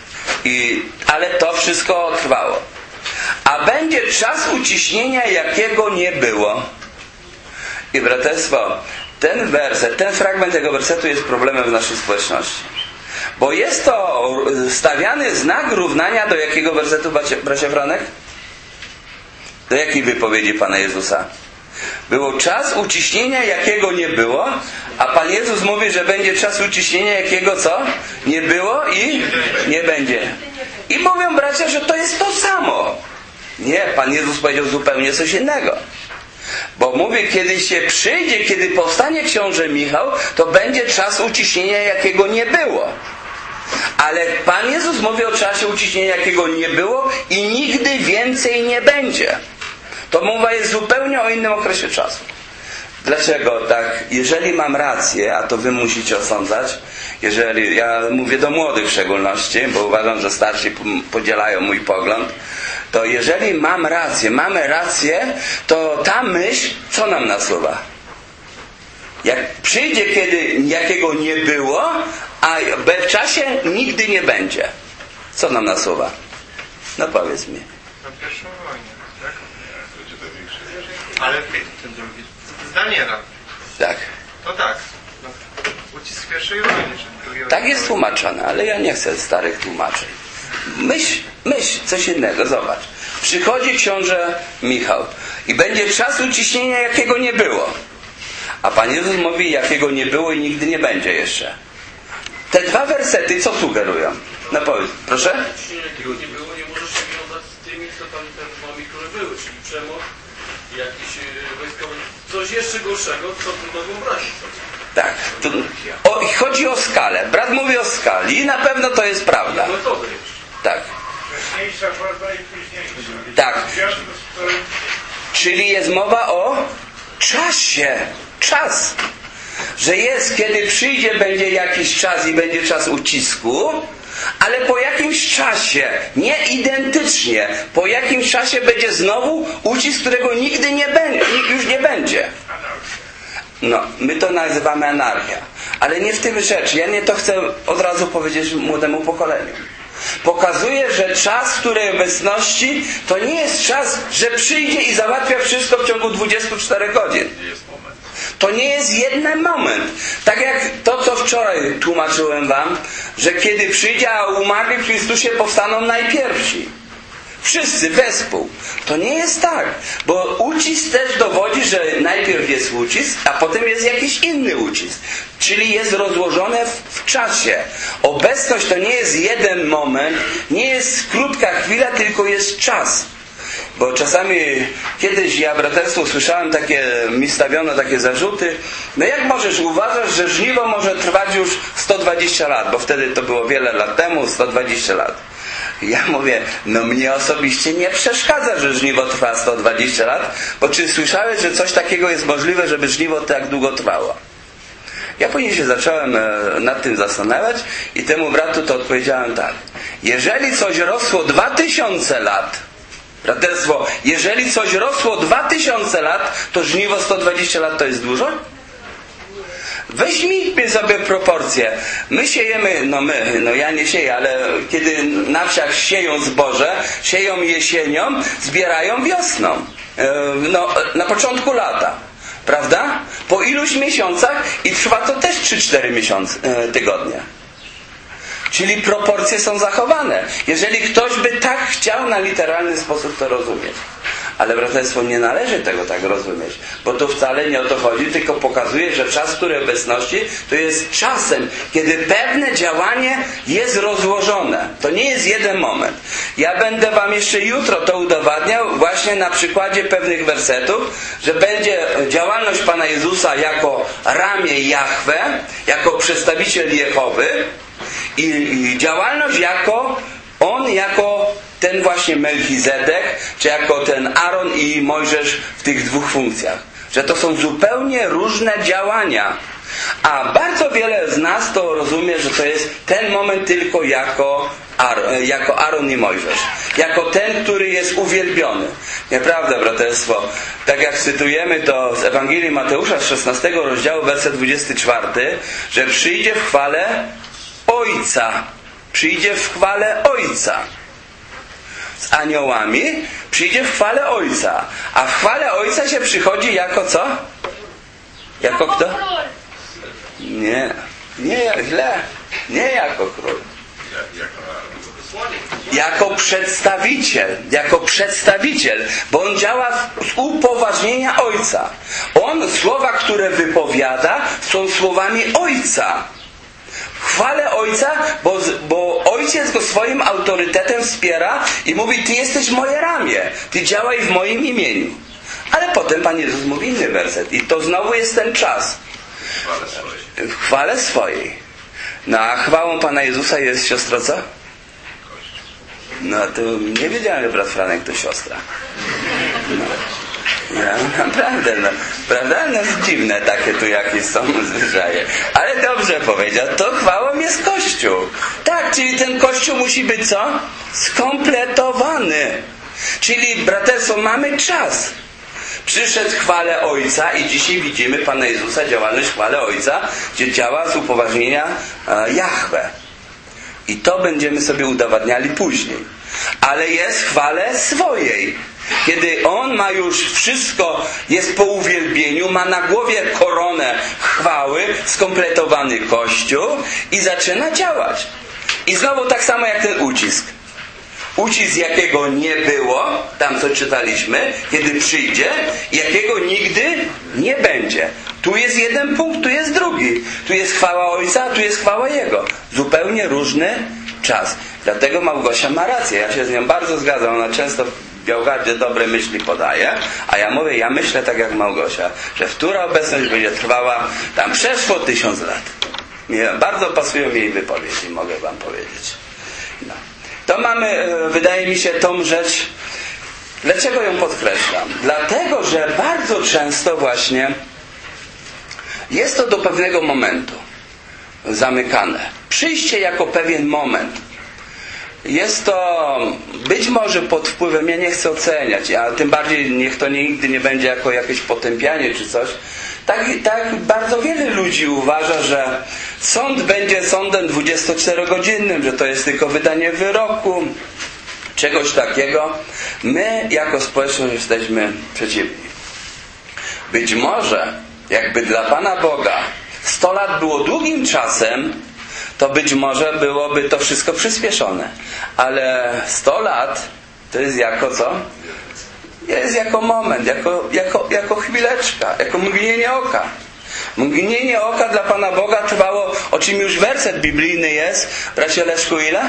Ale to wszystko trwało. A będzie czas uciśnienia, jakiego nie było. I braterstwo, ten fragment tego wersetu jest problemem w naszej społeczności. Bo jest to stawiany znak równania do jakiego wersetu, bracia Franek? Do jakiej wypowiedzi Pana Jezusa? Było czas uciśnienia, jakiego nie było, a Pan Jezus mówi, że będzie czas uciśnienia, jakiego co? Nie było i nie będzie. I mówią bracia, że to jest to samo. Nie, Pan Jezus powiedział zupełnie coś innego. Bo mówię, kiedy się przyjdzie, kiedy powstanie książę Michał, to będzie czas uciśnienia, jakiego nie było. Ale Pan Jezus mówi o czasie uciśnienia, jakiego nie było i nigdy więcej nie będzie. To mowa jest zupełnie o innym okresie czasu. Dlaczego tak? Jeżeli mam rację, a to wy musicie osądzać, ja mówię do młodych w szczególności, bo uważam, że starsi podzielają mój pogląd, to jeżeli mamy rację, to ta myśl, co nam nasuwa? Jak przyjdzie, kiedy jakiego nie było, a w czasie nigdy nie będzie. Co nam nasuwa? No powiedz mi. Na pierwszą wojnę, tak? Ale z Daniela. Tak. No tak. No, ucisk w pierwszej wojnie. Tak jest tłumaczone, ale ja nie chcę starych tłumaczeń. Myśl coś innego, zobacz. Przychodzi książę Michał i będzie czas uciśnienia, jakiego nie było. A Pan Jezus mówi, jakiego nie było i nigdy nie będzie jeszcze. Te dwa wersety co sugerują? No powiedz, proszę? Jakiego nie było, nie może się wiązać z tymi, co tam termami, które były, czyli przemoc, jakiś wojskowy, coś jeszcze gorszego, co mogą brać. Tak. Chodzi o skalę. Brat mówi o skali i na pewno to jest prawda. Tak. Wcześniejsza władza i późniejsza. Tak. Czyli jest mowa o czasie. Czas. Że jest, kiedy przyjdzie, będzie jakiś czas i będzie czas ucisku, ale po jakimś czasie, nie identycznie, po jakimś czasie będzie znowu ucisk, którego nigdy już nie będzie. No, my to nazywamy anarchia. Ale nie w tym rzecz. Ja nie to chcę od razu powiedzieć młodemu pokoleniu. Pokazuje, że czas, w której obecności, to nie jest czas, że przyjdzie i załatwia wszystko w ciągu 24 godzin. To nie jest jeden moment. Tak jak to, co wczoraj tłumaczyłem wam, że kiedy przyjdzie, a umarli w Chrystusie powstaną najpierwsi. Wszyscy wespół. To nie jest tak. Bo ucisk też dowodzi, że najpierw jest ucisk, a potem jest jakiś inny ucisk. Czyli jest rozłożone w czasie. Obecność to nie jest jeden moment, nie jest krótka chwila, tylko jest czas. Bo czasami, kiedyś ja braterstwu słyszałem mi stawiono takie zarzuty, no jak możesz uważać, że żniwo może trwać już 120 lat, bo wtedy to było wiele lat temu, 120 lat. Ja mówię, no mnie osobiście nie przeszkadza, że żniwo trwa 120 lat, bo czy słyszałeś, że coś takiego jest możliwe, żeby żniwo tak długo trwało? Ja później się zacząłem nad tym zastanawiać i temu bratu to odpowiedziałem tak. Jeżeli coś rosło 2000 lat, braterstwo, jeżeli coś rosło 2000 lat, to żniwo 120 lat to jest dużo? Weźmy sobie proporcje. My siejemy, ja nie sieję, ale kiedy na wsiach sieją zboże, sieją jesienią, zbierają wiosną. Na początku lata. Prawda? Po iluś miesiącach i trwa to też 3-4 tygodnie. Czyli proporcje są zachowane. Jeżeli ktoś by tak chciał na literalny sposób to rozumieć. Ale braterstwo, nie należy tego tak rozumieć, bo to wcale nie o to chodzi, tylko pokazuje, że czas, który obecności, to jest czasem, kiedy pewne działanie jest rozłożone. To nie jest jeden moment. Ja będę wam jeszcze jutro to udowadniał właśnie na przykładzie pewnych wersetów, że będzie działalność Pana Jezusa jako ramię Jahwe, jako przedstawiciel Jehowy i działalność jako ten właśnie Melchizedek, czy jako ten Aaron i Mojżesz w tych dwóch funkcjach. Że to są zupełnie różne działania. A bardzo wiele z nas to rozumie, że to jest ten moment tylko jako Aaron i Mojżesz. Jako ten, który jest uwielbiony. Nieprawda, braterstwo. Tak jak cytujemy to z Ewangelii Mateusza z 16 rozdziału, werset 24, że przyjdzie w chwale Ojca. Przyjdzie w chwale Ojca. Z aniołami przyjdzie w chwale Ojca. A w chwale Ojca się przychodzi jako co? Jako kto? Źle. Nie jako król. Jako przedstawiciel, bo on działa z upoważnienia Ojca. Słowa, które wypowiada, są słowami Ojca. Chwalę Ojca, bo Ojciec go swoim autorytetem wspiera i mówi: Ty jesteś moje ramię, Ty działaj w moim imieniu. Ale potem Pan Jezus mówi inny werset i to znowu jest ten czas. W chwale swojej. No a chwałą Pana Jezusa jest siostra co? No to nie wiedziałem, że brat Franek to siostra. No, naprawdę, prawda? No dziwne takie tu jakieś są zwyczaje. Ale dobrze powiedział, to chwałą jest Kościół. Tak, czyli ten Kościół musi być co? Skompletowany. Czyli, braterstwo, mamy czas. Przyszedł chwale Ojca i dzisiaj widzimy Pana Jezusa, działalność chwale Ojca, gdzie działa z upoważnienia Jahwe. I to będziemy sobie udowadniali później. Ale jest chwale swojej. Kiedy On ma już wszystko, jest po uwielbieniu, ma na głowie koronę chwały, skompletowany Kościół i zaczyna działać. I znowu tak samo jak ten ucisk. Ucisk, jakiego nie było, tam co czytaliśmy, kiedy przyjdzie, jakiego nigdy nie będzie. Tu jest jeden punkt, tu jest drugi. Tu jest chwała Ojca, a tu jest chwała Jego. Zupełnie różny czas. Dlatego Małgosia ma rację. Ja się z nią bardzo zgadzam. Ona często w Białgardzie dobre myśli podaje, a ja mówię, ja myślę tak jak Małgosia, że wtóra obecność będzie trwała tam przeszło 1000 lat. Bardzo pasują jej wypowiedzi, mogę wam powiedzieć. No. To mamy, wydaje mi się, tą rzecz. Dlaczego ją podkreślam? Dlatego, że bardzo często właśnie jest to do pewnego momentu zamykane. Przyjście jako pewien moment. Jest to być może pod wpływem, ja nie chcę oceniać, a tym bardziej niech to nigdy nie będzie jako jakieś potępianie czy coś. Tak bardzo wiele ludzi uważa, że sąd będzie sądem 24-godzinnym, że to jest tylko wydanie wyroku, czegoś takiego. My jako społeczność jesteśmy przeciwni. Być może jakby dla Pana Boga 100 lat było długim czasem, to być może byłoby to wszystko przyspieszone. Ale 100 lat to jest jako co? Jest jako moment, jako chwileczka, jako mgnienie oka. Mgnienie oka dla Pana Boga trwało, o czym już werset biblijny jest. Bracie Leszku, ile?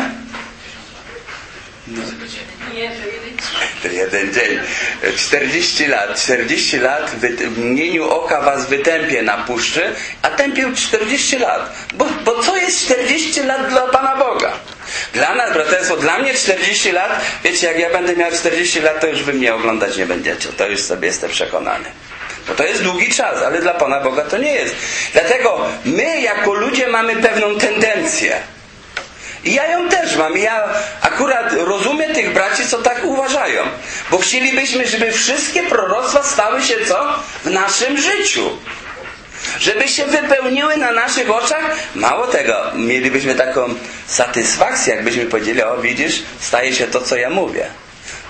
Jeden dzień. 40 lat. 40 lat w mgnieniu oka was wytępię na puszczy, a tępię 40 lat. Bo co jest 40 lat dla Pana Boga? Dla nas, braterstwo, dla mnie 40 lat, wiecie, jak ja będę miał 40 lat, to już wy mnie oglądać nie będziecie. To już sobie jestem przekonany. Bo to jest długi czas, ale dla Pana Boga to nie jest. Dlatego my jako ludzie mamy pewną tendencję. I ja ją też mam. Ja akurat rozumiem tych braci, co tak uważają. Bo chcielibyśmy, żeby wszystkie proroctwa stały się co? W naszym życiu. Żeby się wypełniły na naszych oczach. Mało tego, mielibyśmy taką satysfakcję, jakbyśmy powiedzieli, o widzisz, staje się to, co ja mówię.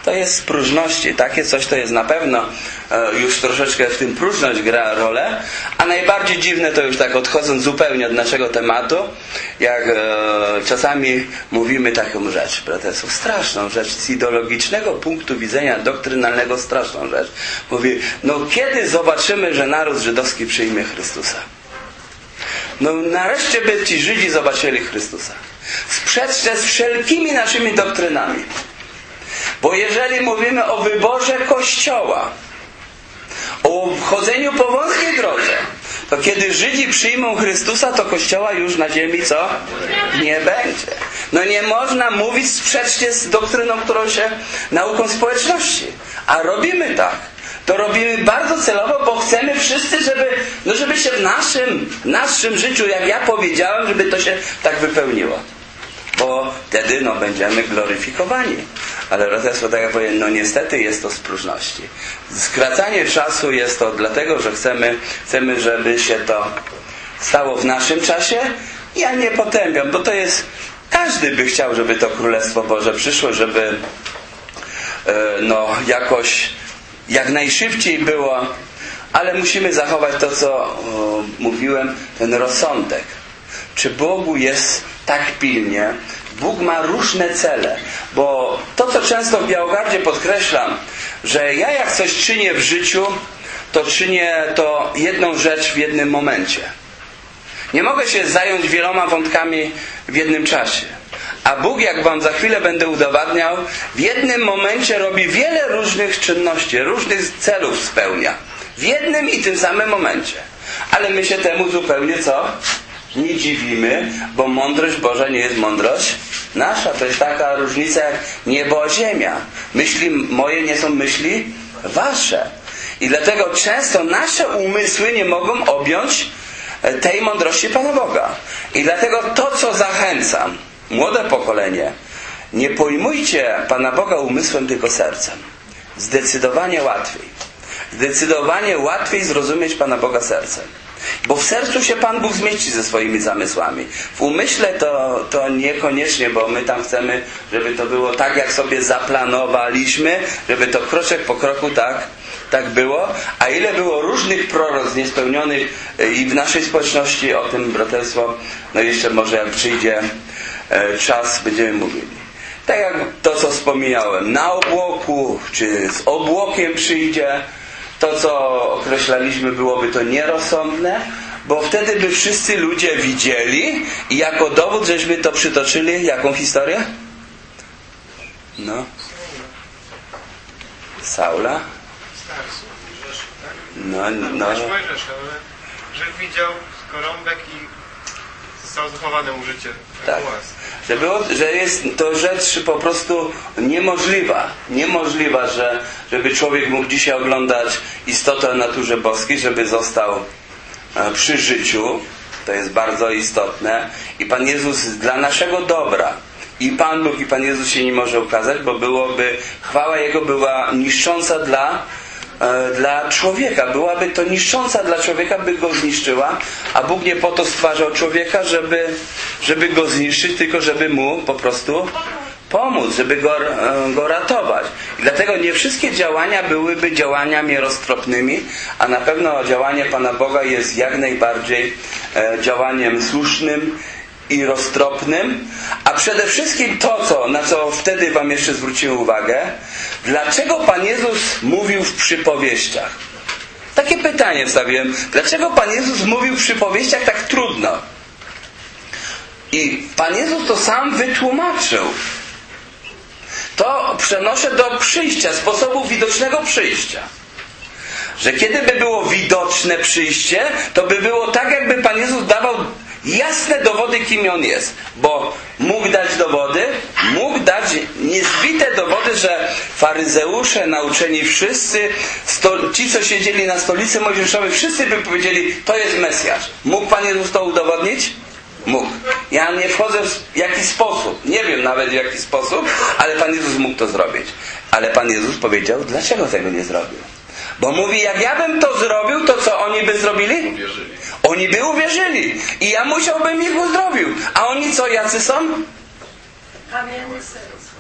to jest z próżności. Takie coś to jest na pewno już troszeczkę w tym próżność gra rolę. A najbardziej dziwne to już tak odchodząc zupełnie od naszego tematu, jak czasami mówimy taką rzecz, braterstwo, straszną rzecz, z ideologicznego punktu widzenia doktrynalnego straszną rzecz. Mówi, no kiedy zobaczymy, że naród żydowski przyjmie Chrystusa? No nareszcie by ci Żydzi zobaczyli Chrystusa. Sprzeczne z wszelkimi naszymi doktrynami. Bo jeżeli mówimy o wyborze Kościoła, o chodzeniu po wąskiej drodze, to kiedy Żydzi przyjmą Chrystusa, to Kościoła już na ziemi co? Nie będzie. No nie można mówić sprzecznie z doktryną, którą się nauką społeczności. A robimy tak. To robimy bardzo celowo, bo chcemy wszyscy, żeby się w naszym życiu, jak ja powiedziałem, żeby to się tak wypełniło. Bo wtedy będziemy gloryfikowani. Ale braterstwo, tak jak powiem, niestety jest to z próżności. Skracanie czasu jest to dlatego, że chcemy, żeby się to stało w naszym czasie. Ja nie potępiam, bo to jest... Każdy by chciał, żeby to Królestwo Boże przyszło, żeby jakoś jak najszybciej było, ale musimy zachować to, co mówiłem, ten rozsądek. Czy Bogu jest tak pilnie? Bóg ma różne cele, bo to, co często w Białogardzie podkreślam, że ja jak coś czynię w życiu, to czynię to jedną rzecz w jednym momencie. Nie mogę się zająć wieloma wątkami w jednym czasie. A Bóg, jak wam za chwilę będę udowadniał, w jednym momencie robi wiele różnych czynności, różnych celów spełnia. W jednym i tym samym momencie. Ale my się temu zupełnie nie dziwimy, bo mądrość Boża nie jest mądrość nasza. To jest taka różnica jak niebo a ziemia. Myśli moje nie są myśli wasze. I dlatego często nasze umysły nie mogą objąć tej mądrości Pana Boga. I dlatego to, co zachęcam młode pokolenie, nie pojmujcie Pana Boga umysłem, tylko sercem. Zdecydowanie łatwiej zrozumieć Pana Boga sercem. Bo w sercu się Pan Bóg zmieści ze swoimi zamysłami. W umyśle to niekoniecznie, bo my tam chcemy, żeby to było tak, jak sobie zaplanowaliśmy, żeby to kroczek po kroku tak było. A ile było różnych proroctw niespełnionych i w naszej społeczności, o tym braterstwo, jeszcze może jak przyjdzie czas, będziemy mówili. Tak jak to, co wspomniałem, na obłoku, czy z obłokiem przyjdzie, to, co określaliśmy, byłoby to nierozsądne, bo wtedy by wszyscy ludzie widzieli i jako dowód, żeśmy to przytoczyli, jaką historię? Saula? Mojżesza, że widział skorombek i został zachowany mu życie. Tak. Że jest to rzecz po prostu niemożliwa, żeby człowiek mógł dzisiaj oglądać istotę o naturze boskiej, żeby został przy życiu. To jest bardzo istotne. I Pan Jezus dla naszego dobra. I Pan Bóg i Pan Jezus się nie może ukazać, bo chwała Jego była niszcząca dla człowieka. Byłaby to niszcząca dla człowieka, by go zniszczyła, a Bóg nie po to stwarzał człowieka, żeby go zniszczyć, tylko żeby mu po prostu pomóc, żeby go ratować. I dlatego nie wszystkie działania byłyby działaniami roztropnymi, a na pewno działanie Pana Boga jest jak najbardziej działaniem słusznym i roztropnym, a przede wszystkim na co wtedy wam jeszcze zwróciłem uwagę, dlaczego Pan Jezus mówił w przypowieściach? Takie pytanie wstawiłem. Dlaczego Pan Jezus mówił w przypowieściach tak trudno? I Pan Jezus to sam wytłumaczył. To przenoszę do przyjścia, sposobu widocznego przyjścia. Że kiedy by było widoczne przyjście, to by było tak, jakby Pan Jezus dawał jasne dowody, kim On jest. Bo mógł dać dowody, mógł dać niezbite dowody, że faryzeusze, nauczeni wszyscy, ci, co siedzieli na stolicy Mojżeszowej, wszyscy by powiedzieli, to jest Mesjasz. Mógł Pan Jezus to udowodnić? Mógł. Ja nie wchodzę w jaki sposób, nie wiem nawet w jaki sposób, ale Pan Jezus mógł to zrobić. Ale Pan Jezus powiedział, dlaczego tego nie zrobił. Bo mówi, jak ja bym to zrobił, to co oni by zrobili? Uwierzyli. Oni by uwierzyli. I ja musiałbym ich uzdrowił. A oni co, jacy są? Kamienny serc.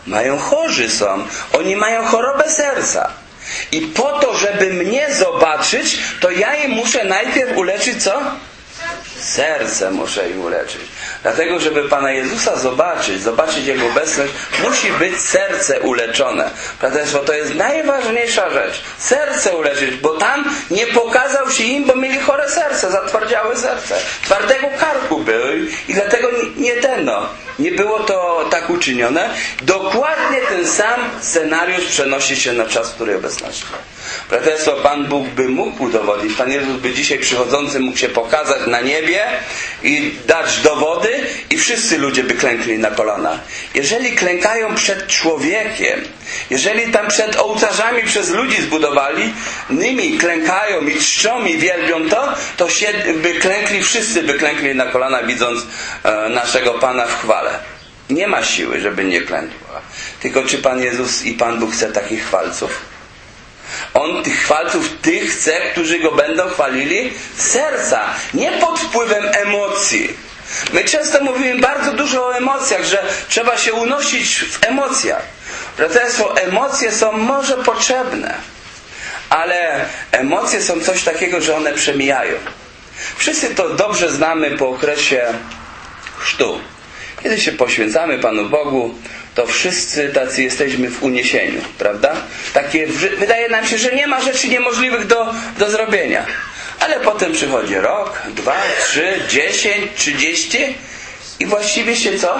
chorzy są. Oni mają chorobę serca. I po to, żeby mnie zobaczyć, to ja im muszę najpierw uleczyć co? Serce muszę im uleczyć. Dlatego, żeby Pana Jezusa zobaczyć Jego obecność, musi być serce uleczone. Braterstwo, to jest najważniejsza rzecz. Serce uleczyć, bo tam nie pokazał się im, bo mieli chore serce, zatwardziałe serce. Twardego karku były i dlatego nie było to tak uczynione. Dokładnie ten sam scenariusz przenosi się na czas której obecności. Braterstwo, Pan Bóg by mógł udowodnić, Pan Jezus by dzisiaj przychodzący mógł się pokazać na niebie i dać dowody i wszyscy ludzie by klękli na kolana. Jeżeli klękają przed człowiekiem, jeżeli tam przed ołtarzami przez ludzi zbudowali, nymi klękają i czczą i wielbią to wszyscy by klękli na kolana, widząc naszego Pana w chwale. Nie ma siły, żeby nie klękła. Tylko czy Pan Jezus i Pan Bóg chce takich chwalców? On tych chwalców chce, którzy Go będą chwalili z serca, nie pod wpływem emocji. My często mówimy bardzo dużo o emocjach, że trzeba się unosić w emocjach. Braterstwo, emocje są może potrzebne, ale emocje są coś takiego, że one przemijają. Wszyscy to dobrze znamy po okresie chrztu. Kiedy się poświęcamy Panu Bogu, to wszyscy tacy jesteśmy w uniesieniu, prawda? Wydaje nam się, że nie ma rzeczy niemożliwych do zrobienia. Ale potem przychodzi rok, 2, 3, 10, 30 i właściwie się co?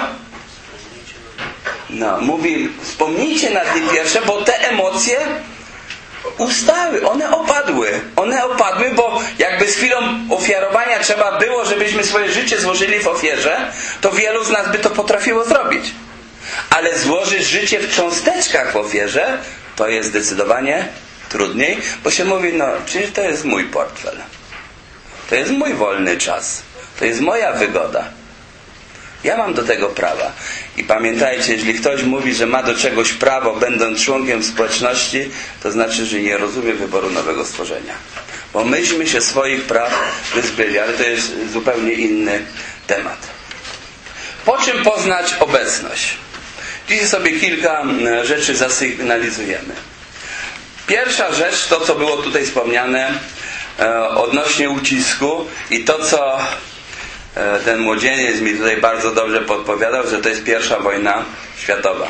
Mówi, wspomnijcie na dni pierwsze, bo te emocje ustały, one opadły, bo jakby z chwilą ofiarowania trzeba było, żebyśmy swoje życie złożyli w ofierze, to wielu z nas by to potrafiło zrobić. Ale złożyć życie w cząsteczkach w ofierze, to jest zdecydowanie trudniej, bo się mówi, przecież to jest mój portfel. To jest mój wolny czas. To jest moja wygoda. Ja mam do tego prawa. I pamiętajcie, jeśli ktoś mówi, że ma do czegoś prawo, będąc członkiem społeczności, to znaczy, że nie rozumie wyboru nowego stworzenia. Bo myśmy się swoich praw wyzbyli, ale to jest zupełnie inny temat. Po czym poznać obecność? Dzisiaj sobie kilka rzeczy zasygnalizujemy. Pierwsza rzecz, to co było tutaj wspomniane odnośnie ucisku i to co ten młodzieniec mi tutaj bardzo dobrze podpowiadał, że to jest pierwsza wojna światowa.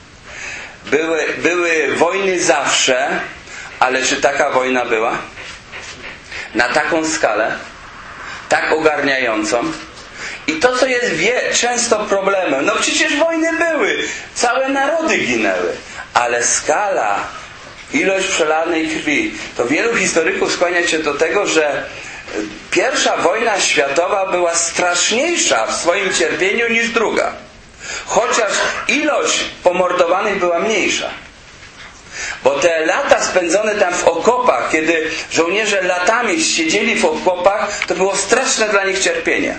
Były wojny zawsze, ale czy taka wojna była? Na taką skalę? Tak ogarniającą? I to, co jest często problemem, przecież wojny były, całe narody ginęły, ale skala, ilość przelanej krwi, to wielu historyków skłania się do tego, że pierwsza wojna światowa była straszniejsza w swoim cierpieniu niż druga, chociaż ilość pomordowanych była mniejsza. Bo te lata spędzone tam w okopach, kiedy żołnierze latami siedzieli w okopach, to było straszne dla nich cierpienie.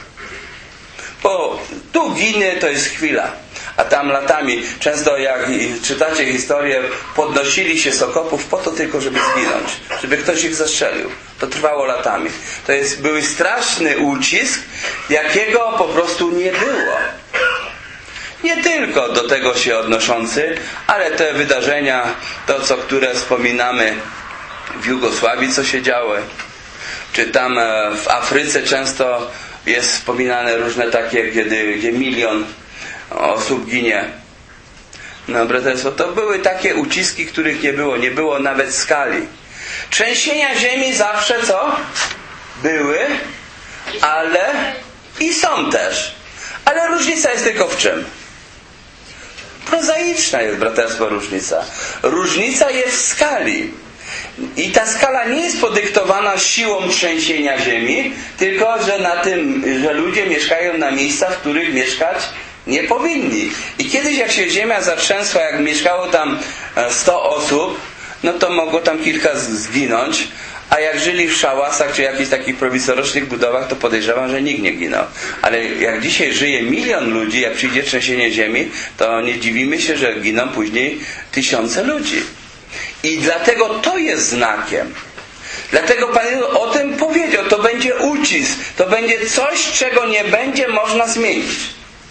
Bo tu ginie, to jest chwila, a tam latami, często jak czytacie historię, podnosili się z okopów po to tylko, żeby zginąć, żeby ktoś ich zastrzelił. To trwało latami. Był straszny ucisk, jakiego po prostu nie było. Nie tylko do tego się odnoszący, ale te wydarzenia, które wspominamy w Jugosławii, co się działo, czy tam w Afryce często jest wspominane różne takie, gdzie 1 milion osób ginie. Braterstwo, to były takie uciski, których nie było nawet skali. Trzęsienia ziemi zawsze co? Były, ale i są też. Ale różnica jest tylko w czym? Prozaiczna jest, braterstwo, różnica. Różnica jest w skali. I ta skala nie jest podyktowana siłą trzęsienia ziemi, tylko że na tym, że ludzie mieszkają na miejscach, w których mieszkać nie powinni. I kiedyś jak się ziemia zatrzęsła, jak mieszkało tam 100 osób, to mogło tam kilka zginąć, a jak żyli w szałasach czy jakichś takich prowizorycznych budowach, to podejrzewam, że nikt nie ginął. Ale jak dzisiaj żyje 1 milion ludzi, jak przyjdzie trzęsienie ziemi, to nie dziwimy się, że giną później tysiące ludzi. I dlatego to jest znakiem. Dlatego Pan Jezus o tym powiedział. To będzie ucisk. To będzie coś, czego nie będzie można zmienić.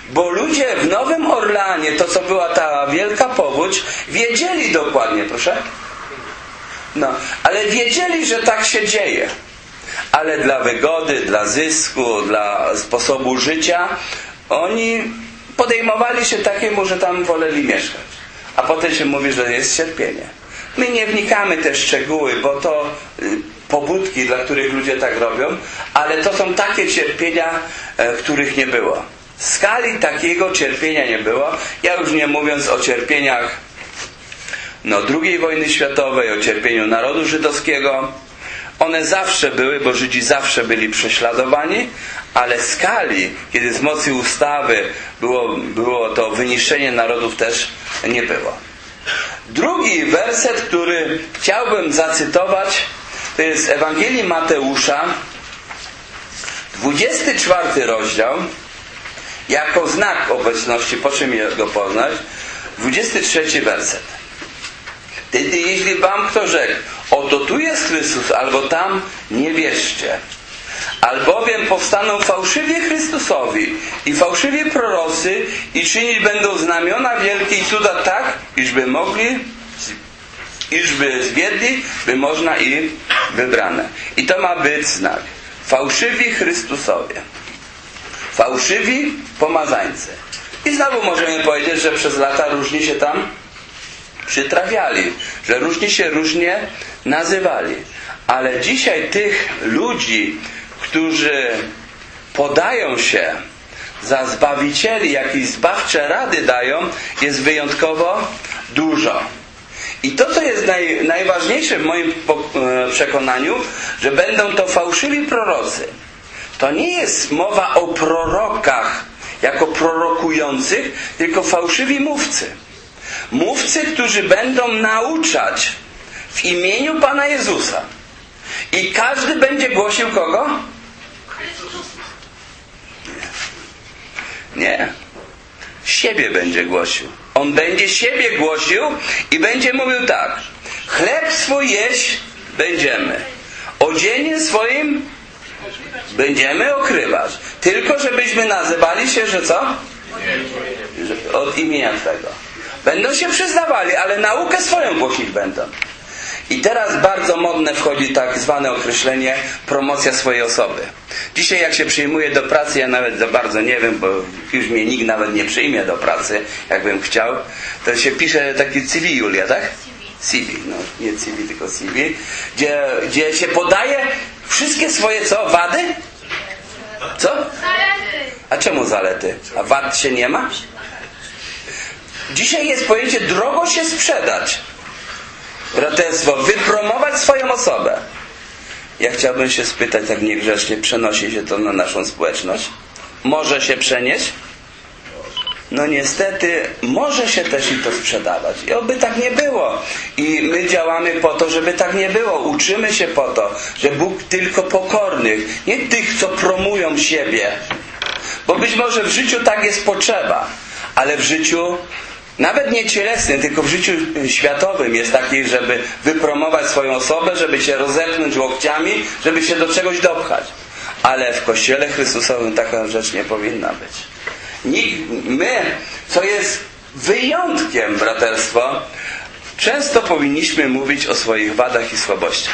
Bo ludzie w Nowym Orleanie, to co była ta wielka powódź, wiedzieli dokładnie, proszę? No, ale wiedzieli, że tak się dzieje. Ale dla wygody, dla zysku, dla sposobu życia, oni podejmowali się takiemu, że tam woleli mieszkać. A potem się mówi, że jest cierpienie. My nie wnikamy te szczegóły, bo to pobudki, dla których ludzie tak robią, ale to są takie cierpienia, których nie było. Skali takiego cierpienia nie było. Ja już nie mówiąc o cierpieniach II wojny światowej, o cierpieniu narodu żydowskiego. One zawsze były, bo Żydzi zawsze byli prześladowani, ale skali, kiedy z mocy ustawy było to wyniszczenie narodów, też nie było. Drugi werset, który chciałbym zacytować, to jest Ewangelii Mateusza, 24 rozdział, jako znak obecności, po czym go poznać, 23 werset. Wtedy, jeśli wam kto rzekł, oto tu jest Chrystus, albo tam, nie wierzcie. Albowiem powstaną fałszywi Chrystusowi i fałszywi prorocy i czynić będą znamiona wielkie i cuda tak, iżby zwiedli, by można i wybrane. I to ma być znak. Fałszywi Chrystusowie. Fałszywi pomazańcy. I znowu możemy powiedzieć, że przez lata różni się tam przytrafiali, że różnie nazywali. Ale dzisiaj tych ludzi, którzy podają się za zbawicieli, jakieś zbawcze rady dają, jest wyjątkowo dużo. I to, co jest najważniejsze w moim przekonaniu, że będą to fałszywi prorocy. To nie jest mowa o prorokach jako prorokujących, tylko fałszywi mówcy. Mówcy, którzy będą nauczać w imieniu Pana Jezusa. I każdy będzie głosił kogo? Nie. Siebie będzie głosił. On będzie siebie głosił i będzie mówił tak. Chleb swój jeść będziemy. Odzieniem swoim będziemy okrywać. Tylko żebyśmy nazywali się, że co? Od imienia Twego. Będą się przyznawali, ale naukę swoją głosić będą. I teraz bardzo modne wchodzi tak zwane określenie promocja swojej osoby. Dzisiaj jak się przyjmuje do pracy, ja nawet za bardzo nie wiem, bo już mnie nikt nawet nie przyjmie do pracy, jakbym chciał, to się pisze taki CV, Julia, tak? CV, no nie CV, tylko CV, gdzie się podaje wszystkie swoje co? Wady? Co? Zalety. A czemu zalety? A wad się nie ma? Dzisiaj jest pojęcie drogo się sprzedać. Braterstwo, wypromować swoją osobę. Ja chciałbym się spytać, tak niegrzecznie, przenosi się to na naszą społeczność? Może się przenieść? No niestety, może się też i to sprzedawać. I oby tak nie było. I my działamy po to, żeby tak nie było. Uczymy się po to, że Bóg tylko pokornych, nie tych, co promują siebie. Bo być może w życiu tak jest potrzeba, ale w życiu nawet nie cielesnym, tylko w życiu światowym jest taki, żeby wypromować swoją osobę, żeby się rozepchnąć łokciami, żeby się do czegoś dopchać. Ale w Kościele Chrystusowym taka rzecz nie powinna być. My, co jest wyjątkiem, braterstwo, często powinniśmy mówić o swoich wadach i słabościach.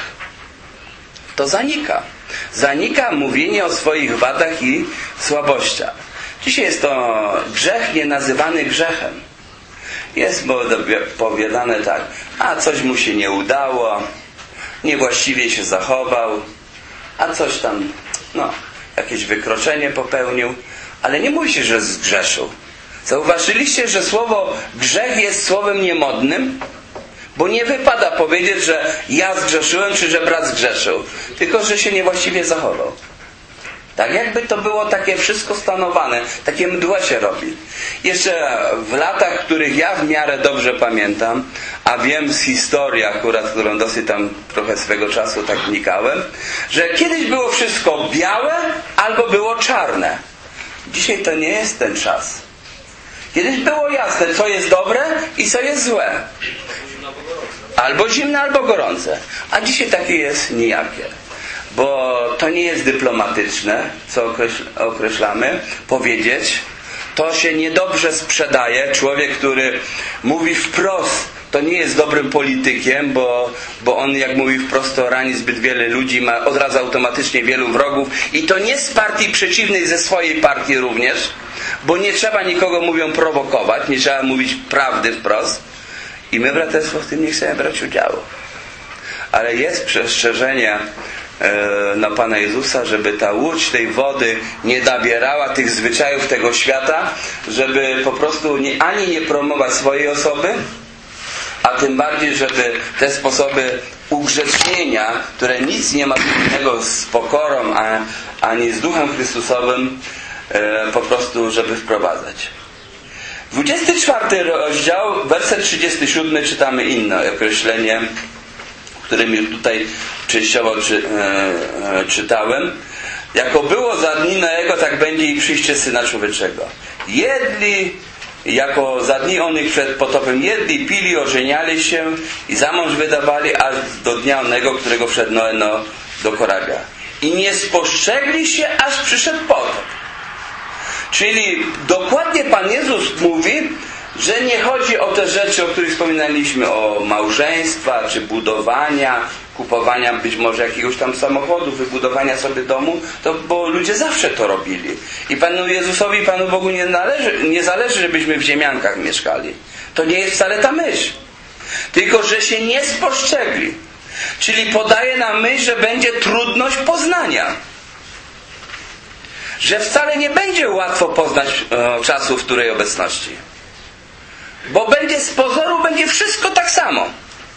To zanika. Zanika mówienie o swoich wadach i słabościach. Dzisiaj jest to grzech nienazywany grzechem. Jest powiadane tak, a coś mu się nie udało, niewłaściwie się zachował, a coś tam, jakieś wykroczenie popełnił, ale nie mówi się, że zgrzeszył. Zauważyliście, że słowo grzech jest słowem niemodnym? Bo nie wypada powiedzieć, że ja zgrzeszyłem, czy że brat zgrzeszył, tylko że się niewłaściwie zachował. Tak jakby to było takie wszystko stanowane, takie mdłe się robi. Jeszcze w latach, których ja w miarę dobrze pamiętam, a wiem z historii akurat, którą dosyć tam trochę swego czasu tak wnikałem, że kiedyś było wszystko białe albo było czarne. Dzisiaj to nie jest ten czas. Kiedyś było jasne, co jest dobre i co jest złe. Albo zimne, albo gorące. A dzisiaj takie jest nijakie. Bo to nie jest dyplomatyczne, co określamy, powiedzieć, to się niedobrze sprzedaje. Człowiek, który mówi wprost, to nie jest dobrym politykiem, bo on, jak mówi wprost, to rani zbyt wiele ludzi, ma od razu automatycznie wielu wrogów. I to nie z partii przeciwnej, ze swojej partii również, bo nie trzeba nikogo, mówią, prowokować, nie trzeba mówić prawdy wprost. I my, braterstwo, w tym nie chcemy brać udziału. Ale jest przestrzeżenie Pana Jezusa, żeby ta łódź tej wody nie nabierała tych zwyczajów tego świata, żeby po prostu ani nie promować swojej osoby, a tym bardziej, żeby te sposoby ugrzecznienia, które nic nie ma wspólnego z pokorą, ani z Duchem Chrystusowym, po prostu, żeby wprowadzać. 24 rozdział, werset 37, czytamy inne określenie, którym już tutaj częściowo czytałem. Jako było za dni Noego, tak będzie i przyjście Syna Człowieczego. Jedli, jako za dni onych przed potopem, jedli, pili, ożeniali się i za mąż wydawali, aż do dnia onego, którego przed Noe do korabia. I nie spostrzegli się, aż przyszedł potop. Czyli dokładnie Pan Jezus mówi, że nie chodzi o te rzeczy, o których wspominaliśmy, o małżeństwa, czy budowania, kupowania być może jakiegoś tam samochodu, wybudowania sobie domu, bo ludzie zawsze to robili. I Panu Jezusowi, Panu Bogu nie zależy, żebyśmy w ziemiankach mieszkali. To nie jest wcale ta myśl. Tylko, że się nie spostrzegli. Czyli podaje nam myśl, że będzie trudność poznania. Że wcale nie będzie łatwo poznać czasu, w której obecności. Bo będzie z pozoru, będzie wszystko tak samo.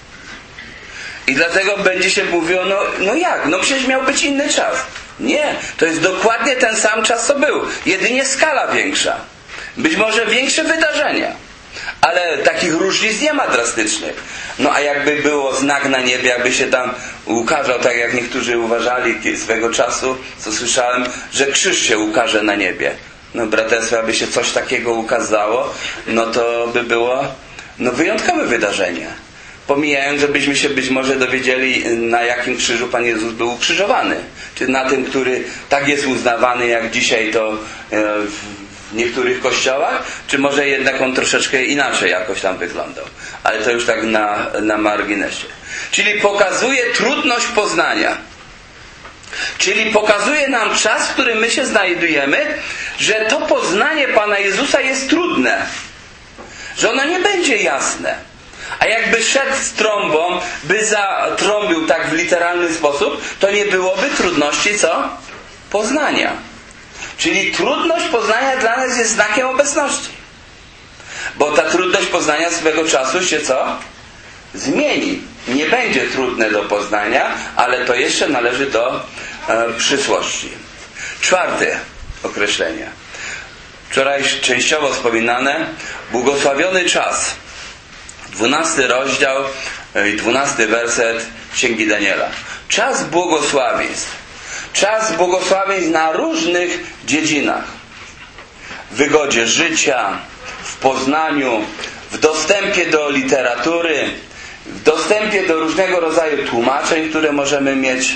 I dlatego będzie się mówiło, no jak? No przecież miał być inny czas. Nie, to jest dokładnie ten sam czas, co był. Jedynie skala większa. Być może większe wydarzenia. Ale takich różnic nie ma drastycznych. No a jakby było znak na niebie, jakby się tam ukazał, tak jak niektórzy uważali swego czasu, co słyszałem, że krzyż się ukaże na niebie. No braterstwo, aby się coś takiego ukazało, no to by było wyjątkowe wydarzenie. Pomijając, żebyśmy się być może dowiedzieli, na jakim krzyżu Pan Jezus był ukrzyżowany. Czy na tym, który tak jest uznawany, jak dzisiaj to w niektórych kościołach, czy może jednak on troszeczkę inaczej jakoś tam wyglądał. Ale to już tak na marginesie. Czyli pokazuje trudność poznania. Czyli pokazuje nam czas, w którym my się znajdujemy, że to poznanie Pana Jezusa jest trudne. Że ono nie będzie jasne. A jakby szedł z trąbą, by zatrąbił tak w literalny sposób, to nie byłoby trudności, co? Poznania. Czyli trudność poznania dla nas jest znakiem obecności. Bo ta trudność poznania swego czasu się co? Zmieni. Nie będzie trudne do poznania, ale to jeszcze należy do przyszłości. 4 określenie. Wczoraj częściowo wspominane. Błogosławiony czas. 12 rozdział i 12 werset Księgi Daniela. Czas błogosławieństw. Czas błogosławieństw na różnych dziedzinach. W wygodzie życia, w poznaniu, w dostępie do literatury, w dostępie do różnego rodzaju tłumaczeń, które możemy mieć,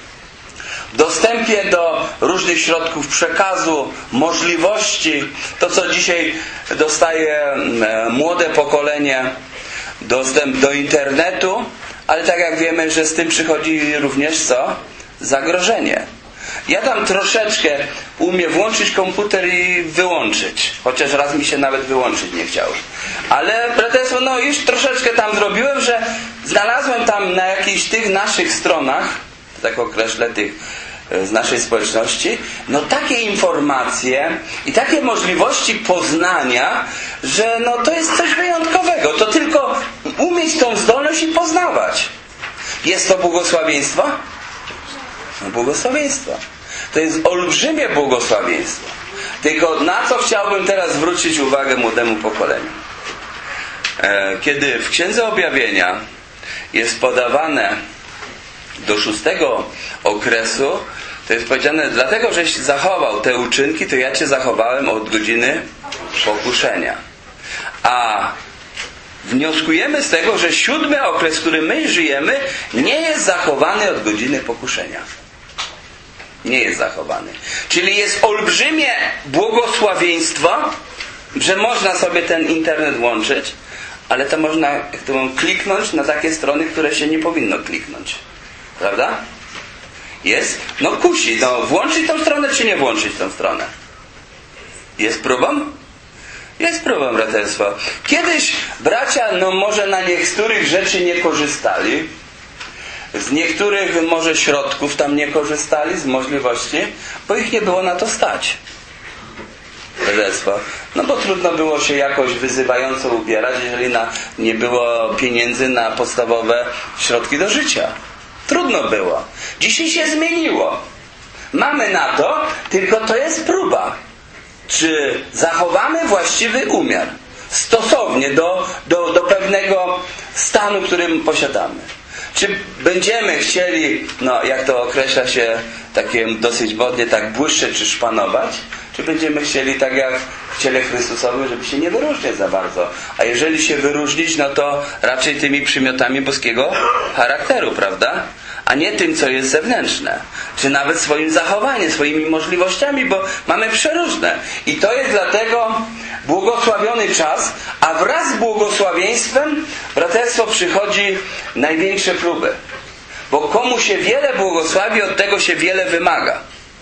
w dostępie do różnych środków przekazu, możliwości, to co dzisiaj dostaje młode pokolenie, dostęp do internetu, ale tak jak wiemy, że z tym przychodzi również co? Zagrożenie. Ja tam troszeczkę umiem włączyć komputer i wyłączyć. Chociaż raz mi się nawet wyłączyć nie chciało. Ale braterstwo, już troszeczkę tam zrobiłem, że znalazłem tam na jakichś tych naszych stronach, tak określę, tych z naszej społeczności, takie informacje i takie możliwości poznania, że to jest coś wyjątkowego. To tylko umieć tą zdolność i poznawać. Jest to błogosławieństwo? Błogosławieństwo. To jest olbrzymie błogosławieństwo. Tylko na co chciałbym teraz zwrócić uwagę młodemu pokoleniu. Kiedy w Księdze Objawienia jest podawane do 6 okresu, to jest powiedziane, dlatego żeś zachował te uczynki, to ja Cię zachowałem od godziny pokuszenia. A wnioskujemy z tego, że 7 okres, w którym my żyjemy, nie jest zachowany od godziny pokuszenia. Nie jest zachowany. Czyli jest olbrzymie błogosławieństwo, że można sobie ten internet włączyć, ale to można, jak to mam, kliknąć na takie strony, które się nie powinno kliknąć. Prawda? Jest? No kusi. No, włączyć tą stronę, czy nie włączyć tą stronę? Jest problem? Jest problem, braterstwo. Kiedyś bracia, no może na niektórych rzeczy nie korzystali. Z niektórych może środków tam nie korzystali, z możliwości, bo ich nie było na to stać. Braterstwo. No bo trudno było się jakoś wyzywająco ubierać, jeżeli nie było pieniędzy na podstawowe środki do życia. Trudno było. Dzisiaj się zmieniło. Mamy na to, tylko to jest próba. Czy zachowamy właściwy umiar stosownie do pewnego stanu, którym posiadamy? Czy będziemy chcieli, no jak to określa się takie dosyć modnie, tak błyszczeć czy szpanować? Czy będziemy chcieli tak jak w ciele Chrystusowym, żeby się nie wyróżniać za bardzo? A jeżeli się wyróżnić, no to raczej tymi przymiotami boskiego charakteru, prawda? A nie tym, co jest zewnętrzne. Czy nawet swoim zachowaniem, swoimi możliwościami, bo mamy przeróżne. I to jest dlatego błogosławiony czas, a wraz z błogosławieństwem, braterstwo, przychodzi największe próby. Bo komu się wiele błogosławi, od tego się wiele wymaga.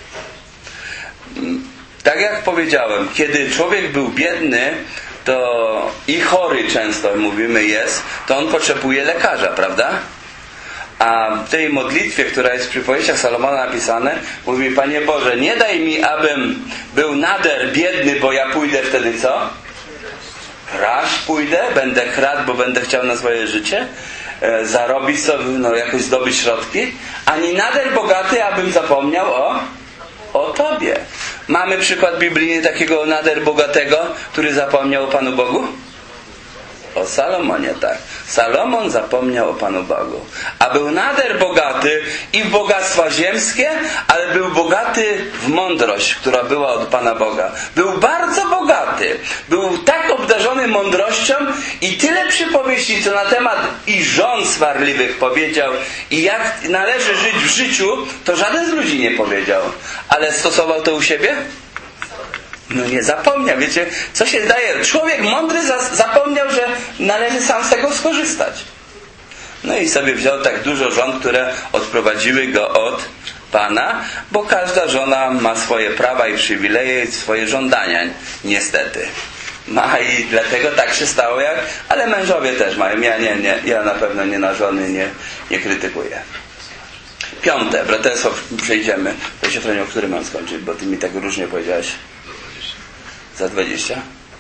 Tak jak powiedziałem, kiedy człowiek był biedny, to i chory często mówimy jest, to on potrzebuje lekarza, prawda? A w tej modlitwie, która jest w przypowieściach Salomona napisane, mówi: Panie Boże, nie daj mi, abym był nader biedny, bo ja pójdę wtedy co? Kraść pójdę, będę kradł, bo będę chciał na swoje życie zarobić sobie, no jakoś zdobyć środki, ani nader bogaty, abym zapomniał o Tobie. Mamy przykład biblijny takiego nader bogatego, który zapomniał o Panu Bogu? O Salomonie, tak. Salomon zapomniał o Panu Bogu. A był nader bogaty i w bogactwa ziemskie, ale był bogaty w mądrość, która była od Pana Boga. Był bardzo bogaty. Był tak obdarzony mądrością i tyle przypowieści, co na temat i żon swarliwych powiedział i jak należy żyć w życiu, to żaden z ludzi nie powiedział. Ale stosował to u siebie? No nie zapomniał, wiecie, co się zdaje? Człowiek mądry zapomniał, że należy sam z tego skorzystać. No i sobie wziął tak dużo żon, które odprowadziły go od Pana, bo każda żona ma swoje prawa i przywileje i swoje żądania, niestety. I dlatego tak się stało, ale mężowie też mają. Ja na pewno nie na żony nie krytykuję. 5. Braterstwo, przejdziemy. To się Franiu, o którym mam skończyć, bo ty mi tak różnie powiedziałeś. Za 20.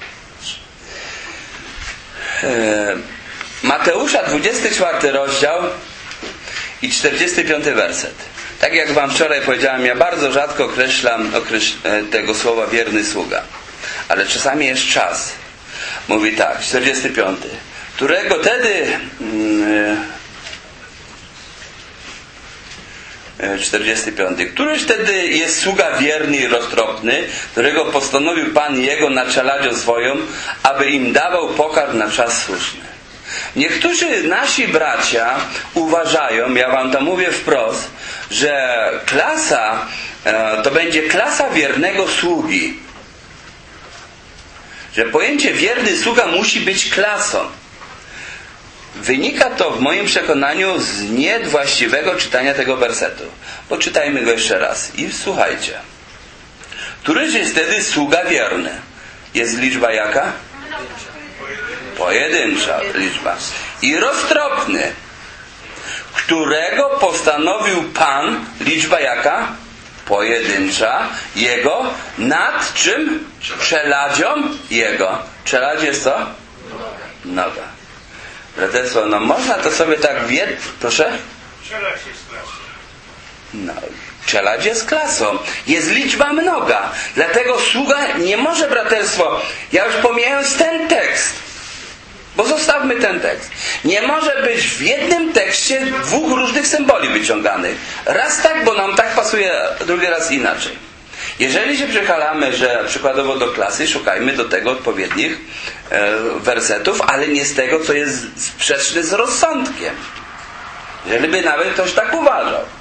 Mateusza 24 rozdział i 45 werset. Tak jak wam wczoraj powiedziałem, ja bardzo rzadko określam tego słowa wierny sługa. Ale czasami jest czas. Mówi tak, 45. Którego tedy 45. Któryś wtedy jest sługa wierny i roztropny, którego postanowił Pan jego nad czeladzią swoją, aby im dawał pokarm na czas słuszny. Niektórzy nasi bracia uważają, ja wam to mówię wprost, że klasa to będzie klasa wiernego sługi. Że pojęcie wierny sługa musi być klasą. Wynika to w moim przekonaniu z niewłaściwego czytania tego wersetu. Poczytajmy go jeszcze raz i słuchajcie. Któryś jest wtedy sługa wierny? Jest liczba jaka? Pojedyncza liczba. I roztropny, którego postanowił Pan, liczba jaka? Pojedyncza, jego, nad czym? Czeladzią jego. Czeladzie jest co? Noga. Braterstwo, no można to sobie tak proszę? Czeladź jest klasą. No, czeladź jest klasą. Jest liczba mnoga. Dlatego sługa nie może, braterstwo, ja już pomijając ten tekst, bo zostawmy ten tekst. Nie może być w jednym tekście dwóch różnych symboli wyciąganych. Raz tak, bo nam tak pasuje, drugi raz inaczej. Jeżeli się przychylamy, że przykładowo do klasy, szukajmy do tego odpowiednich wersetów, ale nie z tego, co jest sprzeczne z rozsądkiem. Jeżeli by nawet ktoś tak uważał.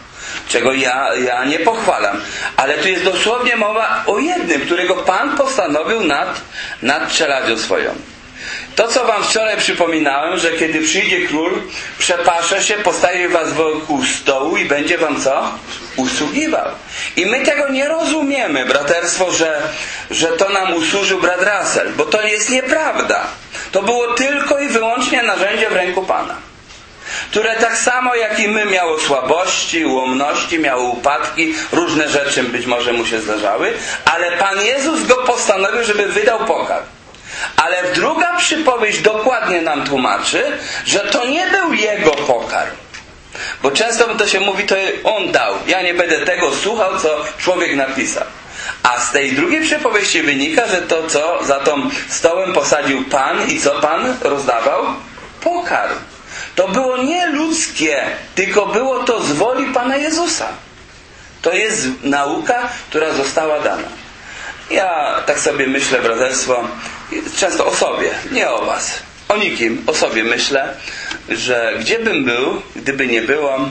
czego ja nie pochwalam. Ale tu jest dosłownie mowa o jednym, którego Pan postanowił nad czeladzią swoją. To, co wam wczoraj przypominałem, że kiedy przyjdzie król, przepasze się, postawi was wokół stołu i będzie wam co? Usługiwał. I my tego nie rozumiemy, braterstwo, że to nam usłużył brat Russell, bo to jest nieprawda. To było tylko i wyłącznie narzędzie w ręku Pana, które tak samo jak i my miało słabości, ułomności, miało upadki, różne rzeczy być może mu się zdarzały, ale Pan Jezus go postanowił, żeby wydał pokarm. Ale druga przypowieść dokładnie nam tłumaczy, że to nie był jego pokarm. Bo często to się mówi, to on dał. Ja nie będę tego słuchał, co człowiek napisał. A z tej drugiej przypowieści wynika, że to, co za tą stołem posadził Pan i co Pan rozdawał? Pokarm. To było nie ludzkie, tylko było to z woli Pana Jezusa. To jest nauka, która została dana. Ja tak sobie myślę, braterstwo, często o sobie, nie o was, o nikim, o sobie myślę, że gdzie bym był, gdyby nie było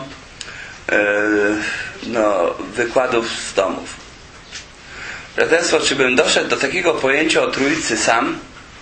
wykładów z domów. Braterstwo, czy bym doszedł do takiego pojęcia o Trójcy sam?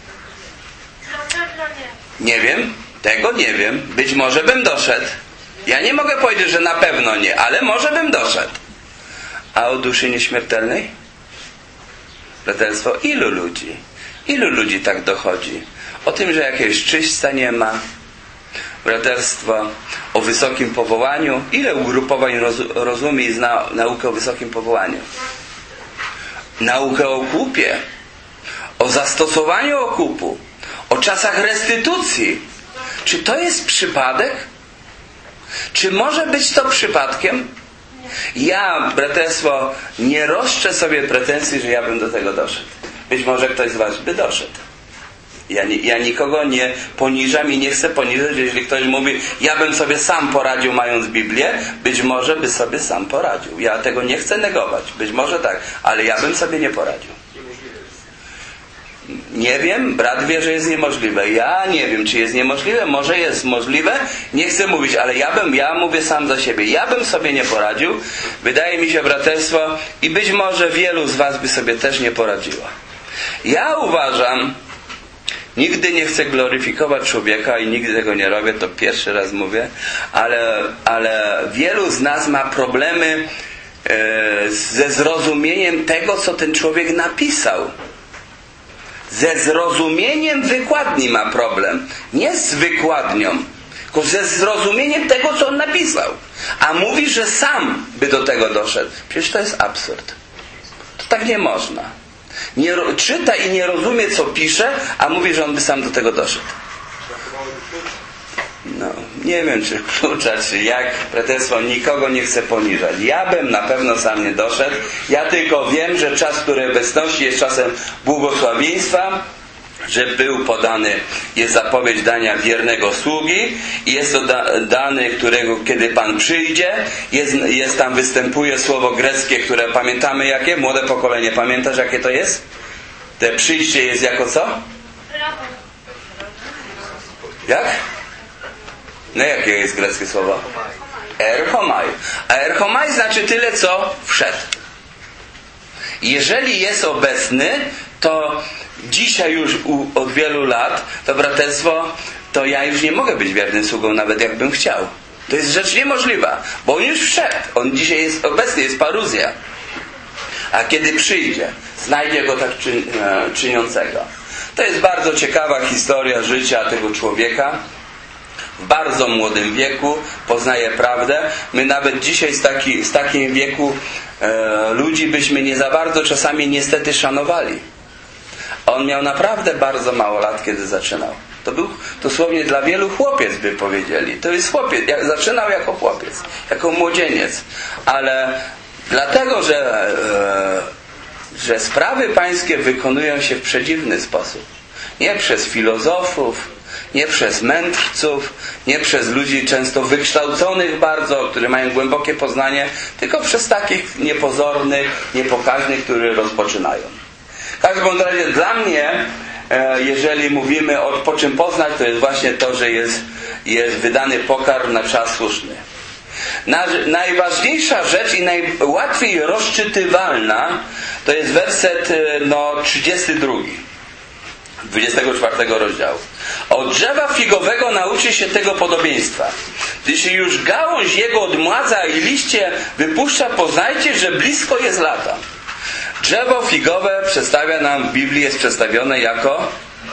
Nie wiem, tego nie wiem. Być może bym doszedł. Ja nie mogę powiedzieć, że na pewno nie, ale może bym doszedł. A o duszy nieśmiertelnej? Braterstwo, ilu ludzi tak dochodzi? O tym, że jakiegoś czyśćca nie ma. Braterstwo, o wysokim powołaniu. Ile ugrupowań rozumie i zna naukę o wysokim powołaniu? Naukę o okupie, o zastosowaniu okupu, o czasach restytucji. Czy to jest przypadek? Czy może być to przypadkiem? Ja, braterstwo, nie roszczę sobie pretensji, że ja bym do tego doszedł. Być może ktoś z was by doszedł. Ja nikogo nie poniżam i nie chcę poniżać, jeśli ktoś mówi, ja bym sobie sam poradził mając Biblię, być może by sobie sam poradził. Ja tego nie chcę negować. Być może tak, ale ja bym sobie nie poradził. Nie wiem, brat wie, że jest niemożliwe. Ja nie wiem, czy jest niemożliwe. Może jest możliwe. Nie chcę mówić, ale ja mówię sam za siebie. Ja bym sobie nie poradził. Wydaje mi się, braterstwo, i być może wielu z was by sobie też nie poradziło. Ja uważam, nigdy nie chcę gloryfikować człowieka i nigdy tego nie robię, to pierwszy raz mówię, ale wielu z nas ma problemy ze zrozumieniem tego, co ten człowiek napisał. Ze zrozumieniem wykładni ma problem. Nie z wykładnią, tylko ze zrozumieniem tego, co on napisał. A mówi, że sam by do tego doszedł. Przecież to jest absurd. To tak nie można. Czyta i nie rozumie, co pisze, a mówi, że on by sam do tego doszedł. No, nie wiem, czy klucza, czy jak. Braterstwo, nikogo nie chcę poniżać. Ja bym na pewno sam nie doszedł. Ja tylko wiem, że czas, który obecności jest czasem błogosławieństwa, że był podany, jest zapowiedź dania wiernego sługi i jest to dany, którego kiedy Pan przyjdzie, jest tam, występuje słowo greckie, które pamiętamy jakie? Młode pokolenie, pamiętasz jakie to jest? Te przyjście jest jako co? Jak? No jakie jest greckie słowo? Erchomai. A erchomai znaczy tyle, co wszedł. Jeżeli jest obecny, to dzisiaj już od wielu lat, to braterstwo, to ja już nie mogę być wiernym sługą, nawet jakbym chciał. To jest rzecz niemożliwa, bo on już wszedł. On dzisiaj jest obecny, jest paruzja. A kiedy przyjdzie, znajdzie go tak czyniącego. To jest bardzo ciekawa historia życia tego człowieka. W bardzo młodym wieku poznaje prawdę. My nawet dzisiaj z takim wieku ludzi byśmy nie za bardzo czasami niestety szanowali. On miał naprawdę bardzo mało lat, kiedy zaczynał. To był dosłownie dla wielu chłopiec, by powiedzieli. To jest chłopiec. Zaczynał jako chłopiec, jako młodzieniec. Ale dlatego, że sprawy pańskie wykonują się w przedziwny sposób. Nie przez filozofów, nie przez mędrców, nie przez ludzi często wykształconych bardzo, którzy mają głębokie poznanie, tylko przez takich niepozornych, niepokaźnych, którzy rozpoczynają. W każdym razie dla mnie, jeżeli mówimy po czym poznać, to jest właśnie to, że jest wydany pokarm na czas słuszny. Najważniejsza rzecz i najłatwiej rozczytywalna to jest werset 32. 24 rozdziału. Od drzewa figowego nauczy się tego podobieństwa. Gdy się już gałąź jego odmładza i liście wypuszcza, poznajcie, że blisko jest lata. Drzewo figowe przedstawia nam w Biblii, jest przedstawione jako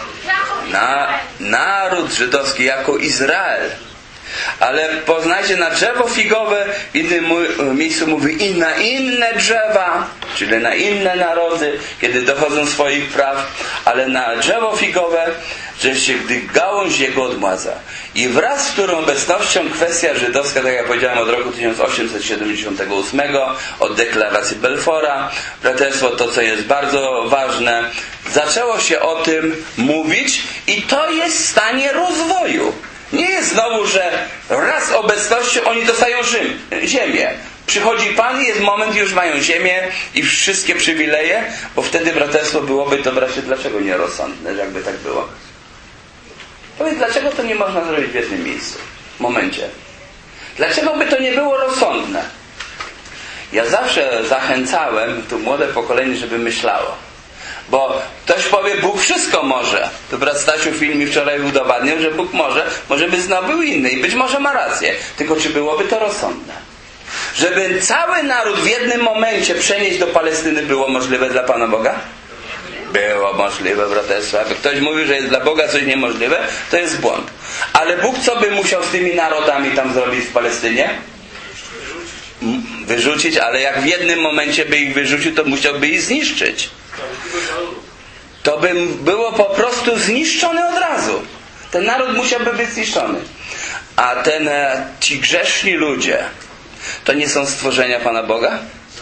naród żydowski, jako Izrael. Ale poznajcie na drzewo figowe, w innym miejscu mówi i na inne drzewa, czyli na inne narody, kiedy dochodzą swoich praw, ale na drzewo figowe, że się gdy gałąź jego odmładza. I wraz z którą obecnością kwestia żydowska, tak jak powiedziałem, od roku 1878, od deklaracji Belfora, braterstwo, to co jest bardzo ważne, zaczęło się o tym mówić i to jest w stanie rozwoju. Nie jest znowu, że raz z obecnością oni dostają ziemię. Przychodzi Pan i jest moment, już mają ziemię i wszystkie przywileje, bo wtedy braterstwo byłoby to bracie, dlaczego nierozsądne, jakby tak było? Powiedz, dlaczego to nie można zrobić w jednym miejscu, momencie? Dlaczego by to nie było rozsądne? Ja zawsze zachęcałem tu młode pokolenie, żeby myślało. Bo ktoś powie, Bóg wszystko może. To brat Stasiu w filmie wczoraj udowadniał, że Bóg może by znowu był inny i być może ma rację. Tylko czy byłoby to rozsądne? Żeby cały naród w jednym momencie przenieść do Palestyny było możliwe dla Pana Boga? Było możliwe, braterstwo. Jak ktoś mówi, że jest dla Boga coś niemożliwe, to jest błąd. Ale Bóg co by musiał z tymi narodami tam zrobić w Palestynie? Wyrzucić, ale jak w jednym momencie by ich wyrzucił, to musiałby ich zniszczyć. To by było po prostu zniszczone od razu. Ten naród musiałby być zniszczony. A ci grzeszni ludzie to nie są stworzenia Pana Boga?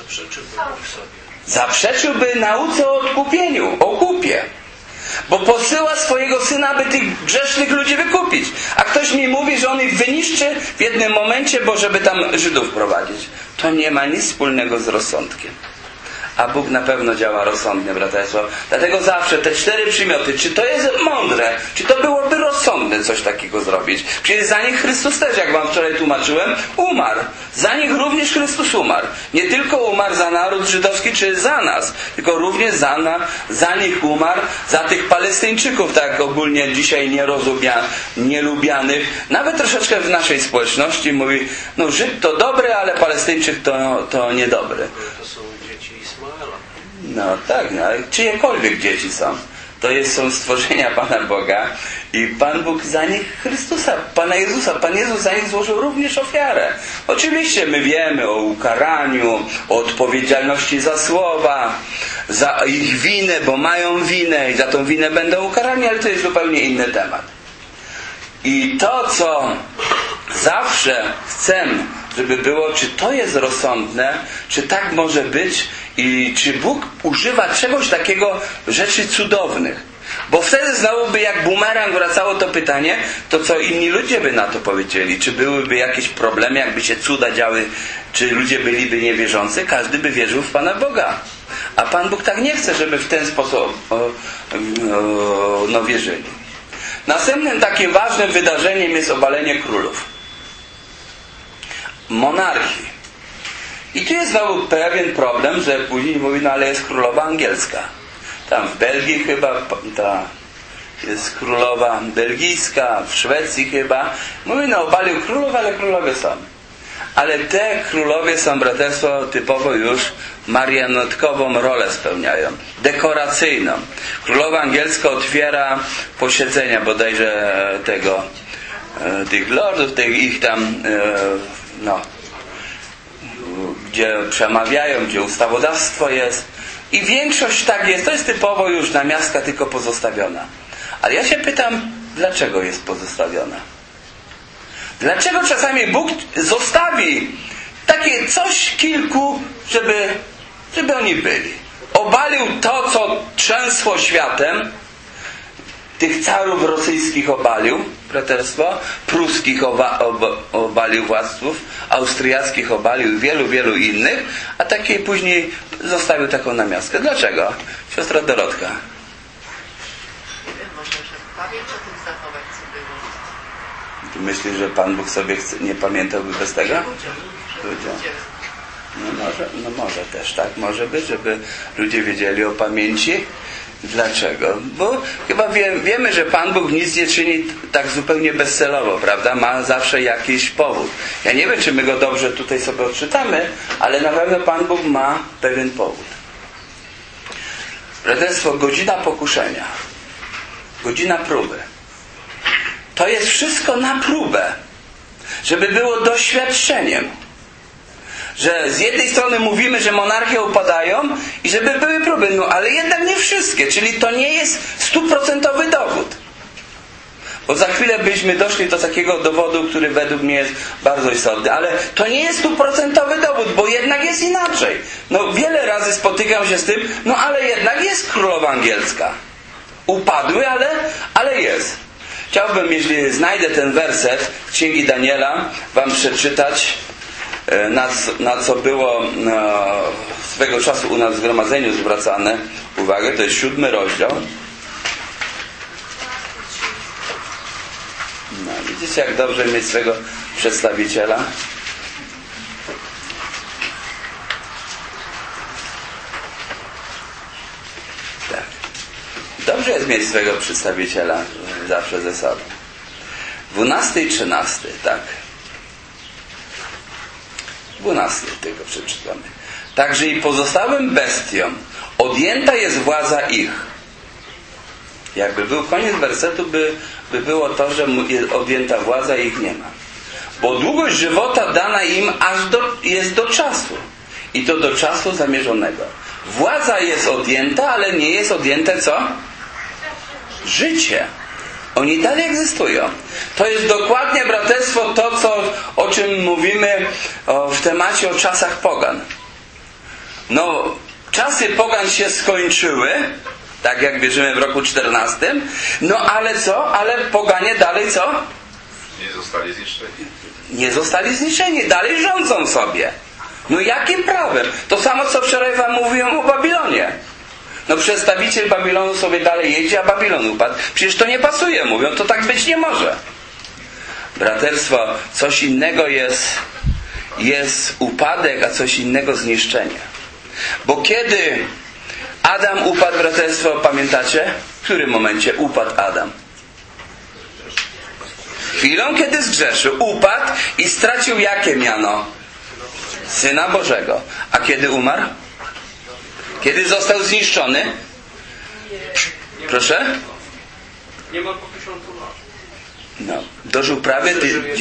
Zaprzeczyłby nauce o odkupieniu, o kupie. Bo posyła swojego Syna, aby tych grzesznych ludzi wykupić. A ktoś mi mówi, że on ich wyniszczy w jednym momencie, bo żeby tam Żydów prowadzić. To nie ma nic wspólnego z rozsądkiem. A Bóg na pewno działa rozsądnie, braterstwo. Dlatego zawsze te 4 przymioty, czy to jest mądre, czy to byłoby rozsądne coś takiego zrobić. Przecież za nich Chrystus też, jak wam wczoraj tłumaczyłem, umarł. Za nich również Chrystus umarł. Nie tylko umarł za naród żydowski, czy za nas, tylko również za nich umarł, za tych Palestyńczyków, tak ogólnie dzisiaj nielubianych. Nawet troszeczkę w naszej społeczności mówi, Żyd to dobry, ale Palestyńczyk to niedobry. No tak, ale czyjekolwiek dzieci są. Są stworzenia Pana Boga i Pan Bóg za nich Chrystusa, Pana Jezusa. Pan Jezus za nich złożył również ofiarę. Oczywiście my wiemy o ukaraniu, o odpowiedzialności za słowa, za ich winę, bo mają winę i za tą winę będą ukarani, ale to jest zupełnie inny temat. I to, co zawsze chcemy, żeby było, czy to jest rozsądne, czy tak może być i czy Bóg używa czegoś takiego, rzeczy cudownych. Bo wtedy znowu by jak bumerang wracało to pytanie, to co inni ludzie by na to powiedzieli? Czy byłyby jakieś problemy, jakby się cuda działy, czy ludzie byliby niewierzący? Każdy by wierzył w Pana Boga. A Pan Bóg tak nie chce, żeby w ten sposób wierzyli. Następnym takim ważnym wydarzeniem jest obalenie królów. Monarchii. I tu jest znowu pewien problem, że później mówi, ale jest królowa angielska. Tam w Belgii chyba jest królowa belgijska, w Szwecji chyba. Mówi, obalił królów, ale królowie są. Ale te królowie są, braterstwo, typowo już marionetkową rolę spełniają. Dekoracyjną. Królowa angielska otwiera posiedzenia bodajże tych lordów, ich tam gdzie przemawiają, gdzie ustawodawstwo jest. I większość tak jest. To jest typowo już namiastka tylko pozostawiona. Ale ja się pytam, dlaczego jest pozostawiona? Dlaczego czasami Bóg zostawi takie coś kilku, żeby oni byli? Obalił to, co trzęsło światem. Tych carów rosyjskich obalił, braterstwo, pruskich obalił władców, austriackich obalił, wielu innych, a takie później zostawił taką namiastkę. Dlaczego? Siostra Dorotka. Nie wiem, może że pamięć o tym zachować, co było. Myślisz, że Pan Bóg sobie nie pamiętałby bez tego? Ludzie. No może też tak, może być, żeby ludzie wiedzieli o pamięci. Dlaczego? Bo chyba wiemy, że Pan Bóg nic nie czyni tak zupełnie bezcelowo, prawda? Ma zawsze jakiś powód. Ja nie wiem, czy my go dobrze tutaj sobie odczytamy, ale na pewno Pan Bóg ma pewien powód. Braterstwo, godzina pokuszenia, godzina próby. To jest wszystko na próbę, żeby było doświadczeniem. Że z jednej strony mówimy, że monarchie upadają i żeby były próby, no ale jednak nie wszystkie, czyli to nie jest 100% dowód. Bo za chwilę byśmy doszli do takiego dowodu, który według mnie jest bardzo istotny, ale to nie jest 100% dowód, bo jednak jest inaczej. No wiele razy spotykam się z tym, no ale jednak jest królowa angielska. Upadły, ale jest. Chciałbym, jeśli znajdę ten werset z Księgi Daniela, wam przeczytać, na co było swego czasu u nas w zgromadzeniu zwracane uwagę. To jest 7 rozdział. No, widzicie, jak dobrze mieć swego przedstawiciela. Tak. Dobrze jest mieć swego przedstawiciela zawsze ze sobą. 12 i 13, tak. 12 tylko przeczytamy. Także i pozostałym bestiom odjęta jest władza ich. Jakby był koniec wersetu, by było to, że jest odjęta władza i ich nie ma. Bo długość żywota dana im jest do czasu. I to do czasu zamierzonego. Władza jest odjęta, ale nie jest odjęte co? Życie. Oni dalej egzystują. To jest dokładnie, braterstwo, to, o czym mówimy w temacie o czasach pogan. No, czasy pogan się skończyły, tak jak wierzymy w roku 14, no ale co? Ale poganie dalej co? Nie zostali zniszczeni. Nie zostali zniszczeni, dalej rządzą sobie. No jakim prawem? To samo, co wczoraj wam mówiłem o Babilonie. No przedstawiciel Babilonu sobie dalej jedzie, a Babilon upadł. Przecież to nie pasuje, mówią, to tak być nie może. Braterstwo, coś innego jest upadek, a coś innego zniszczenie. Bo kiedy Adam upadł, braterstwo, pamiętacie? W którym momencie upadł Adam? Chwilą, kiedy zgrzeszył, upadł i stracił jakie miano? Syna Bożego. A kiedy umarł? Kiedy został zniszczony? Proszę? Nie ma po 1000 lat. No, dożył prawie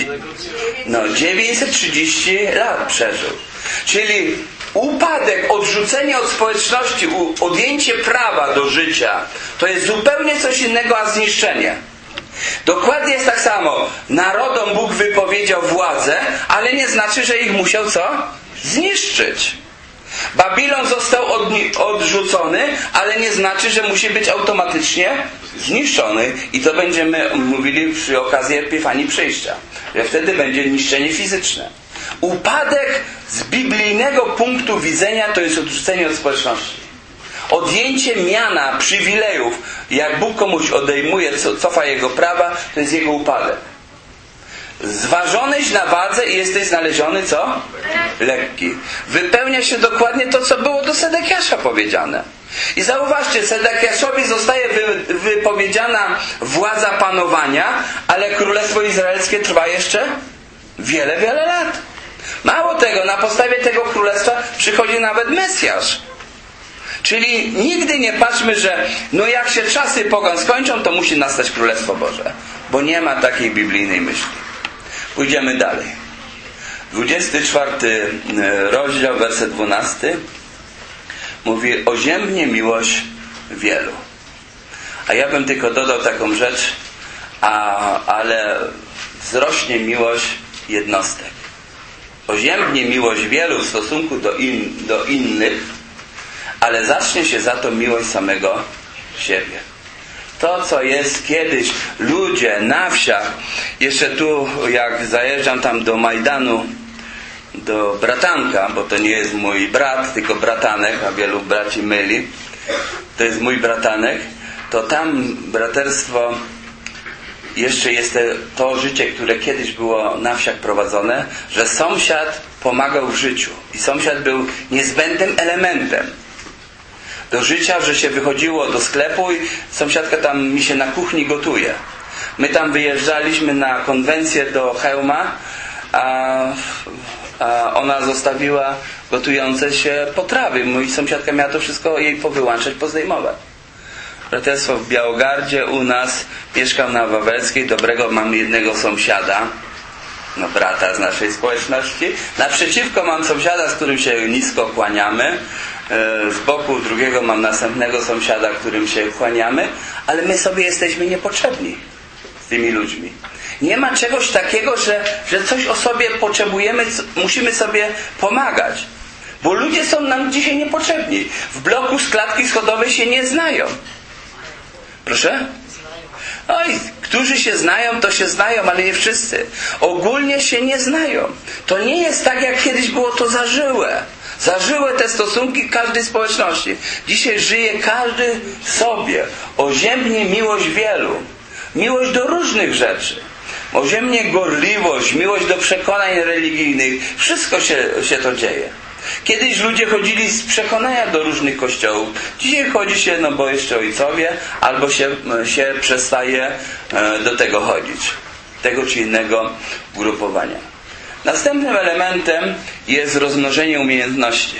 930 lat przeżył. Czyli upadek, odrzucenie od społeczności, odjęcie prawa do życia, to jest zupełnie coś innego, a zniszczenie. Dokładnie jest tak samo. Narodom Bóg wypowiedział władzę, ale nie znaczy, że ich musiał co? Zniszczyć. Babilon został odrzucony, ale nie znaczy, że musi być automatycznie zniszczony. I to będziemy mówili przy okazji Epifanii Przyjścia, że wtedy będzie niszczenie fizyczne. Upadek z biblijnego punktu widzenia to jest odrzucenie od społeczności. Odjęcie miana, przywilejów. Jak Bóg komuś odejmuje, cofa jego prawa, to jest jego upadek. Zważonyś na wadze i jesteś znaleziony co? Lekki. Wypełnia się dokładnie to, co było do Sedekiasza powiedziane. I zauważcie, Sedekiaszowi zostaje wypowiedziana władza panowania, ale Królestwo Izraelskie trwa jeszcze wiele, wiele lat. Mało tego, na podstawie tego królestwa przychodzi nawet Mesjasz. Czyli nigdy nie patrzmy, że no jak się czasy pogan skończą, to musi nastać Królestwo Boże. Bo nie ma takiej biblijnej myśli. Pójdziemy dalej. 24 rozdział, werset 12 mówi: oziębnie miłość wielu. A ja bym tylko dodał taką rzecz, ale wzrośnie miłość jednostek. Oziębnie miłość wielu w stosunku do innych, ale zacznie się za to miłość samego siebie. To, co jest kiedyś ludzie na wsiach, jeszcze tu jak zajeżdżam tam do Majdanu, do bratanka, bo to nie jest mój brat, tylko bratanek, a wielu braci myli, to jest mój bratanek, to tam braterstwo jeszcze jest to życie, które kiedyś było na wsiach prowadzone, że sąsiad pomagał w życiu. I sąsiad był niezbędnym elementem do życia, że się wychodziło do sklepu i sąsiadka tam mi się na kuchni gotuje. My tam wyjeżdżaliśmy na konwencję do Chełma, a ona zostawiła gotujące się potrawy. Mój sąsiadka miała to wszystko jej powyłączać, pozdejmować. Braterstwo w Białogardzie u nas, mieszkam na Wawelskiej, dobrego mam jednego sąsiada, brata z naszej społeczności. Naprzeciwko mam sąsiada, z którym się nisko kłaniamy. Z boku drugiego mam następnego sąsiada, którym się kłaniamy, ale my sobie jesteśmy niepotrzebni z tymi ludźmi. Nie ma czegoś takiego, że coś o sobie potrzebujemy, musimy sobie pomagać. Bo ludzie są nam dzisiaj niepotrzebni. W bloku z klatki schodowej się nie znają. Proszę? Oj, którzy się znają, to się znają, ale nie wszyscy. Ogólnie się nie znają. To nie jest tak, jak kiedyś było to zażyłe. Zażyłe te stosunki w każdej społeczności. Dzisiaj żyje każdy sobie. Oziębnie miłość wielu. Miłość do różnych rzeczy. Oziębnie gorliwość, miłość do przekonań religijnych. Wszystko się to dzieje. Kiedyś ludzie chodzili z przekonania do różnych kościołów. Dzisiaj chodzi się, bo jeszcze ojcowie, albo się przestaje do tego chodzić. Tego czy innego ugrupowania. Następnym elementem jest rozmnożenie umiejętności,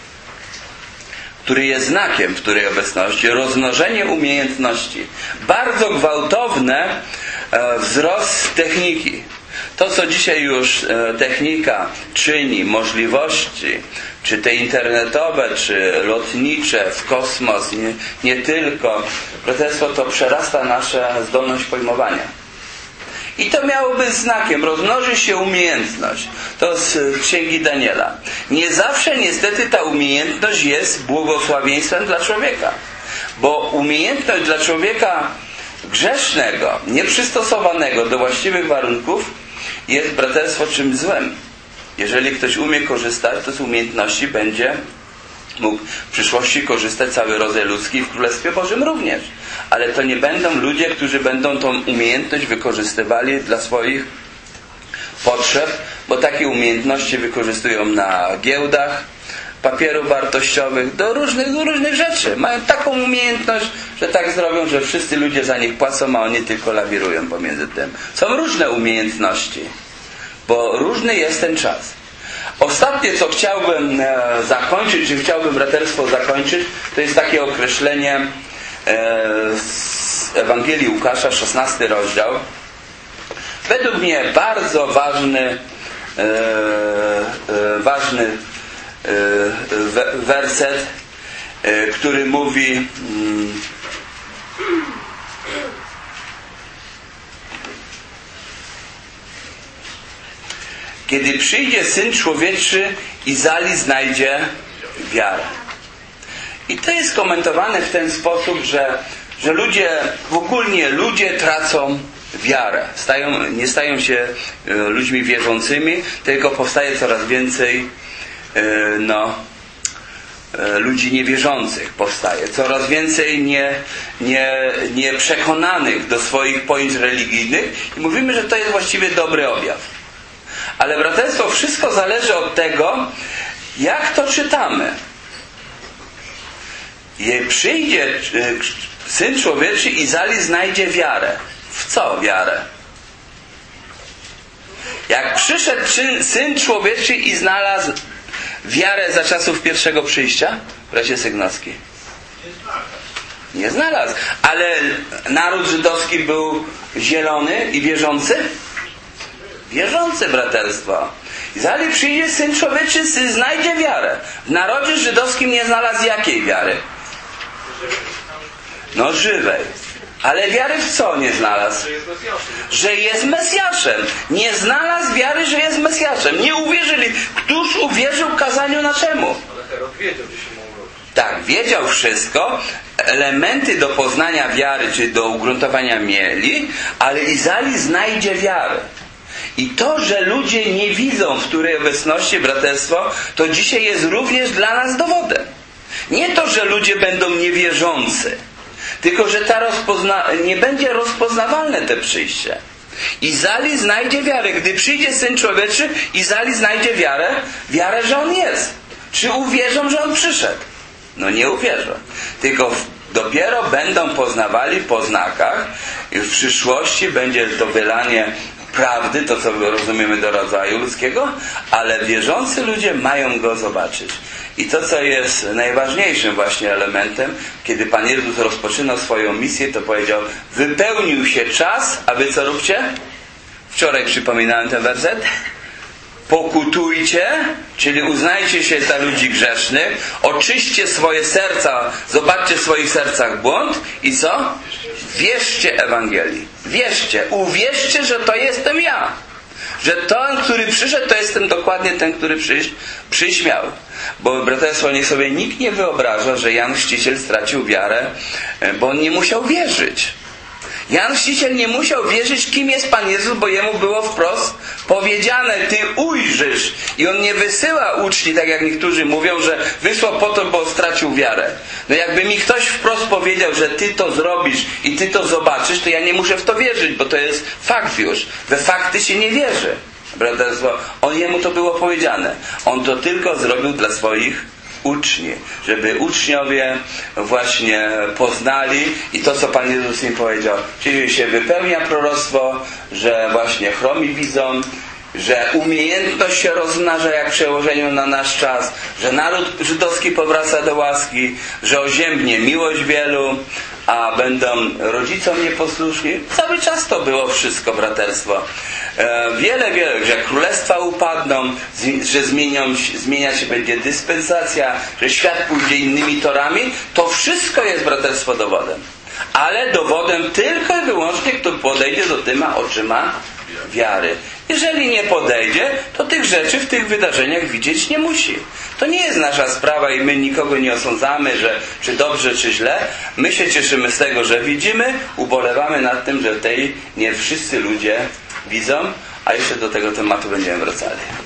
który jest znakiem w której obecności. Rozmnożenie umiejętności. Bardzo gwałtowne wzrost techniki. To, co dzisiaj już technika czyni, możliwości, czy te internetowe, czy lotnicze, w kosmos, nie tylko. Braterstwo to przerasta naszą zdolność pojmowania. I to miało być znakiem. Rozmnoży się umiejętność. To z Księgi Daniela. Nie zawsze niestety ta umiejętność jest błogosławieństwem dla człowieka. Bo umiejętność dla człowieka grzesznego, nieprzystosowanego do właściwych warunków jest, braterstwo, czymś złym. Jeżeli ktoś umie korzystać, to z umiejętności będzie mógł w przyszłości korzystać cały rodzaj ludzki i w Królestwie Bożym również. Ale to nie będą ludzie, którzy będą tą umiejętność wykorzystywali dla swoich potrzeb, bo takie umiejętności wykorzystują na giełdach papierów wartościowych, do różnych rzeczy. Mają taką umiejętność, że tak zrobią, że wszyscy ludzie za nich płacą, a oni tylko lawirują pomiędzy tym. Są różne umiejętności, bo różny jest ten czas. Ostatnie, co chciałbym zakończyć, czy chciałbym braterstwo zakończyć, to jest takie określenie z Ewangelii Łukasza, 16 rozdział. Według mnie bardzo ważny werset, który mówi: kiedy przyjdzie Syn Człowieczy i zali znajdzie wiarę. I to jest komentowane w ten sposób, że ludzie tracą wiarę. Nie stają się ludźmi wierzącymi, tylko powstaje coraz więcej ludzi niewierzących powstaje. Coraz więcej nieprzekonanych do swoich pojęć religijnych i mówimy, że to jest właściwie dobry objaw. Ale braterstwo, wszystko zależy od tego, jak to czytamy. Przyjdzie Syn Człowieczy i zali znajdzie wiarę. W co wiarę? Jak przyszedł Syn Człowieczy i znalazł wiarę za czasów pierwszego przyjścia? Bracie Sygnowski. Nie znalazł. Ale naród żydowski był zielony i wierzący? Wierzący, braterstwo. Zali przyjdzie Syn Człowieczy, znajdzie wiarę. W narodzie żydowskim nie znalazł jakiej wiary? Żywej. Ale wiary w co nie znalazł? Że jest Mesjaszem. Nie znalazł wiary, że jest Mesjaszem. Nie uwierzyli. Któż uwierzył kazaniu naszemu? Ale Herod wiedział, że się mógł rodzić. Tak, wiedział wszystko. Elementy do poznania wiary, czy do ugruntowania mieli, ale Izali znajdzie wiarę. I to, że ludzie nie widzą, w której obecności, braterstwo, to dzisiaj jest również dla nas dowodem. Nie to, że ludzie będą niewierzący, Tylko że nie będzie rozpoznawalne te przyjście. Izali znajdzie wiarę. Gdy przyjdzie Syn Człowieczy, Izali znajdzie wiarę, że On jest. Czy uwierzą, że On przyszedł? No nie uwierzą. Tylko dopiero będą poznawali po znakach i w przyszłości będzie to wylanie prawdy, to co rozumiemy do rodzaju ludzkiego, ale wierzący ludzie mają Go zobaczyć. I to, co jest najważniejszym właśnie elementem, kiedy Pan Jezus rozpoczynał swoją misję, to powiedział: wypełnił się czas, aby co róbcie? Wczoraj przypominałem ten werset. Pokutujcie, czyli uznajcie się za ludzi grzesznych, oczyście swoje serca, zobaczcie w swoich sercach błąd i co? Wierzcie Ewangelii. Wierzcie, uwierzcie, że to jestem ja. Że ten, który przyszedł, to jestem dokładnie ten, który przyjść miał. Bo braterstwo, niech sobie nikt nie wyobraża, że Jan Chrzciciel stracił wiarę, bo on nie musiał wierzyć. Jan Chrzciciel nie musiał wierzyć, kim jest Pan Jezus, bo jemu było wprost powiedziane: ty ujrzysz. I on nie wysyła uczni, tak jak niektórzy mówią, że wysłał po to, bo stracił wiarę. No jakby mi ktoś wprost powiedział, że ty to zrobisz i ty to zobaczysz, to ja nie muszę w to wierzyć, bo to jest fakt już. We fakty się nie wierzy. Braterstwo, jemu to było powiedziane. On to tylko zrobił dla swoich uczni, żeby uczniowie właśnie poznali i to, co Pan Jezus im powiedział, czyli się wypełnia proroctwo, że właśnie chromi widzą, że umiejętność się rozmnaża jak w przełożeniu na nasz czas, że naród żydowski powraca do łaski, że oziębnie miłość wielu, a będą rodzicom nieposłuszni. Cały czas to było wszystko, braterstwo. Wiele, że królestwa upadną, że zmienia się będzie dyspensacja, że świat pójdzie innymi torami. To wszystko jest, braterstwo, dowodem. Ale dowodem tylko i wyłącznie, kto podejdzie do tyma oczyma wiary. Jeżeli nie podejdzie, to tych rzeczy w tych wydarzeniach widzieć nie musi. To nie jest nasza sprawa i my nikogo nie osądzamy, że czy dobrze, czy źle. My się cieszymy z tego, że widzimy, ubolewamy nad tym, że nie wszyscy ludzie widzą, a jeszcze do tego tematu będziemy wracali.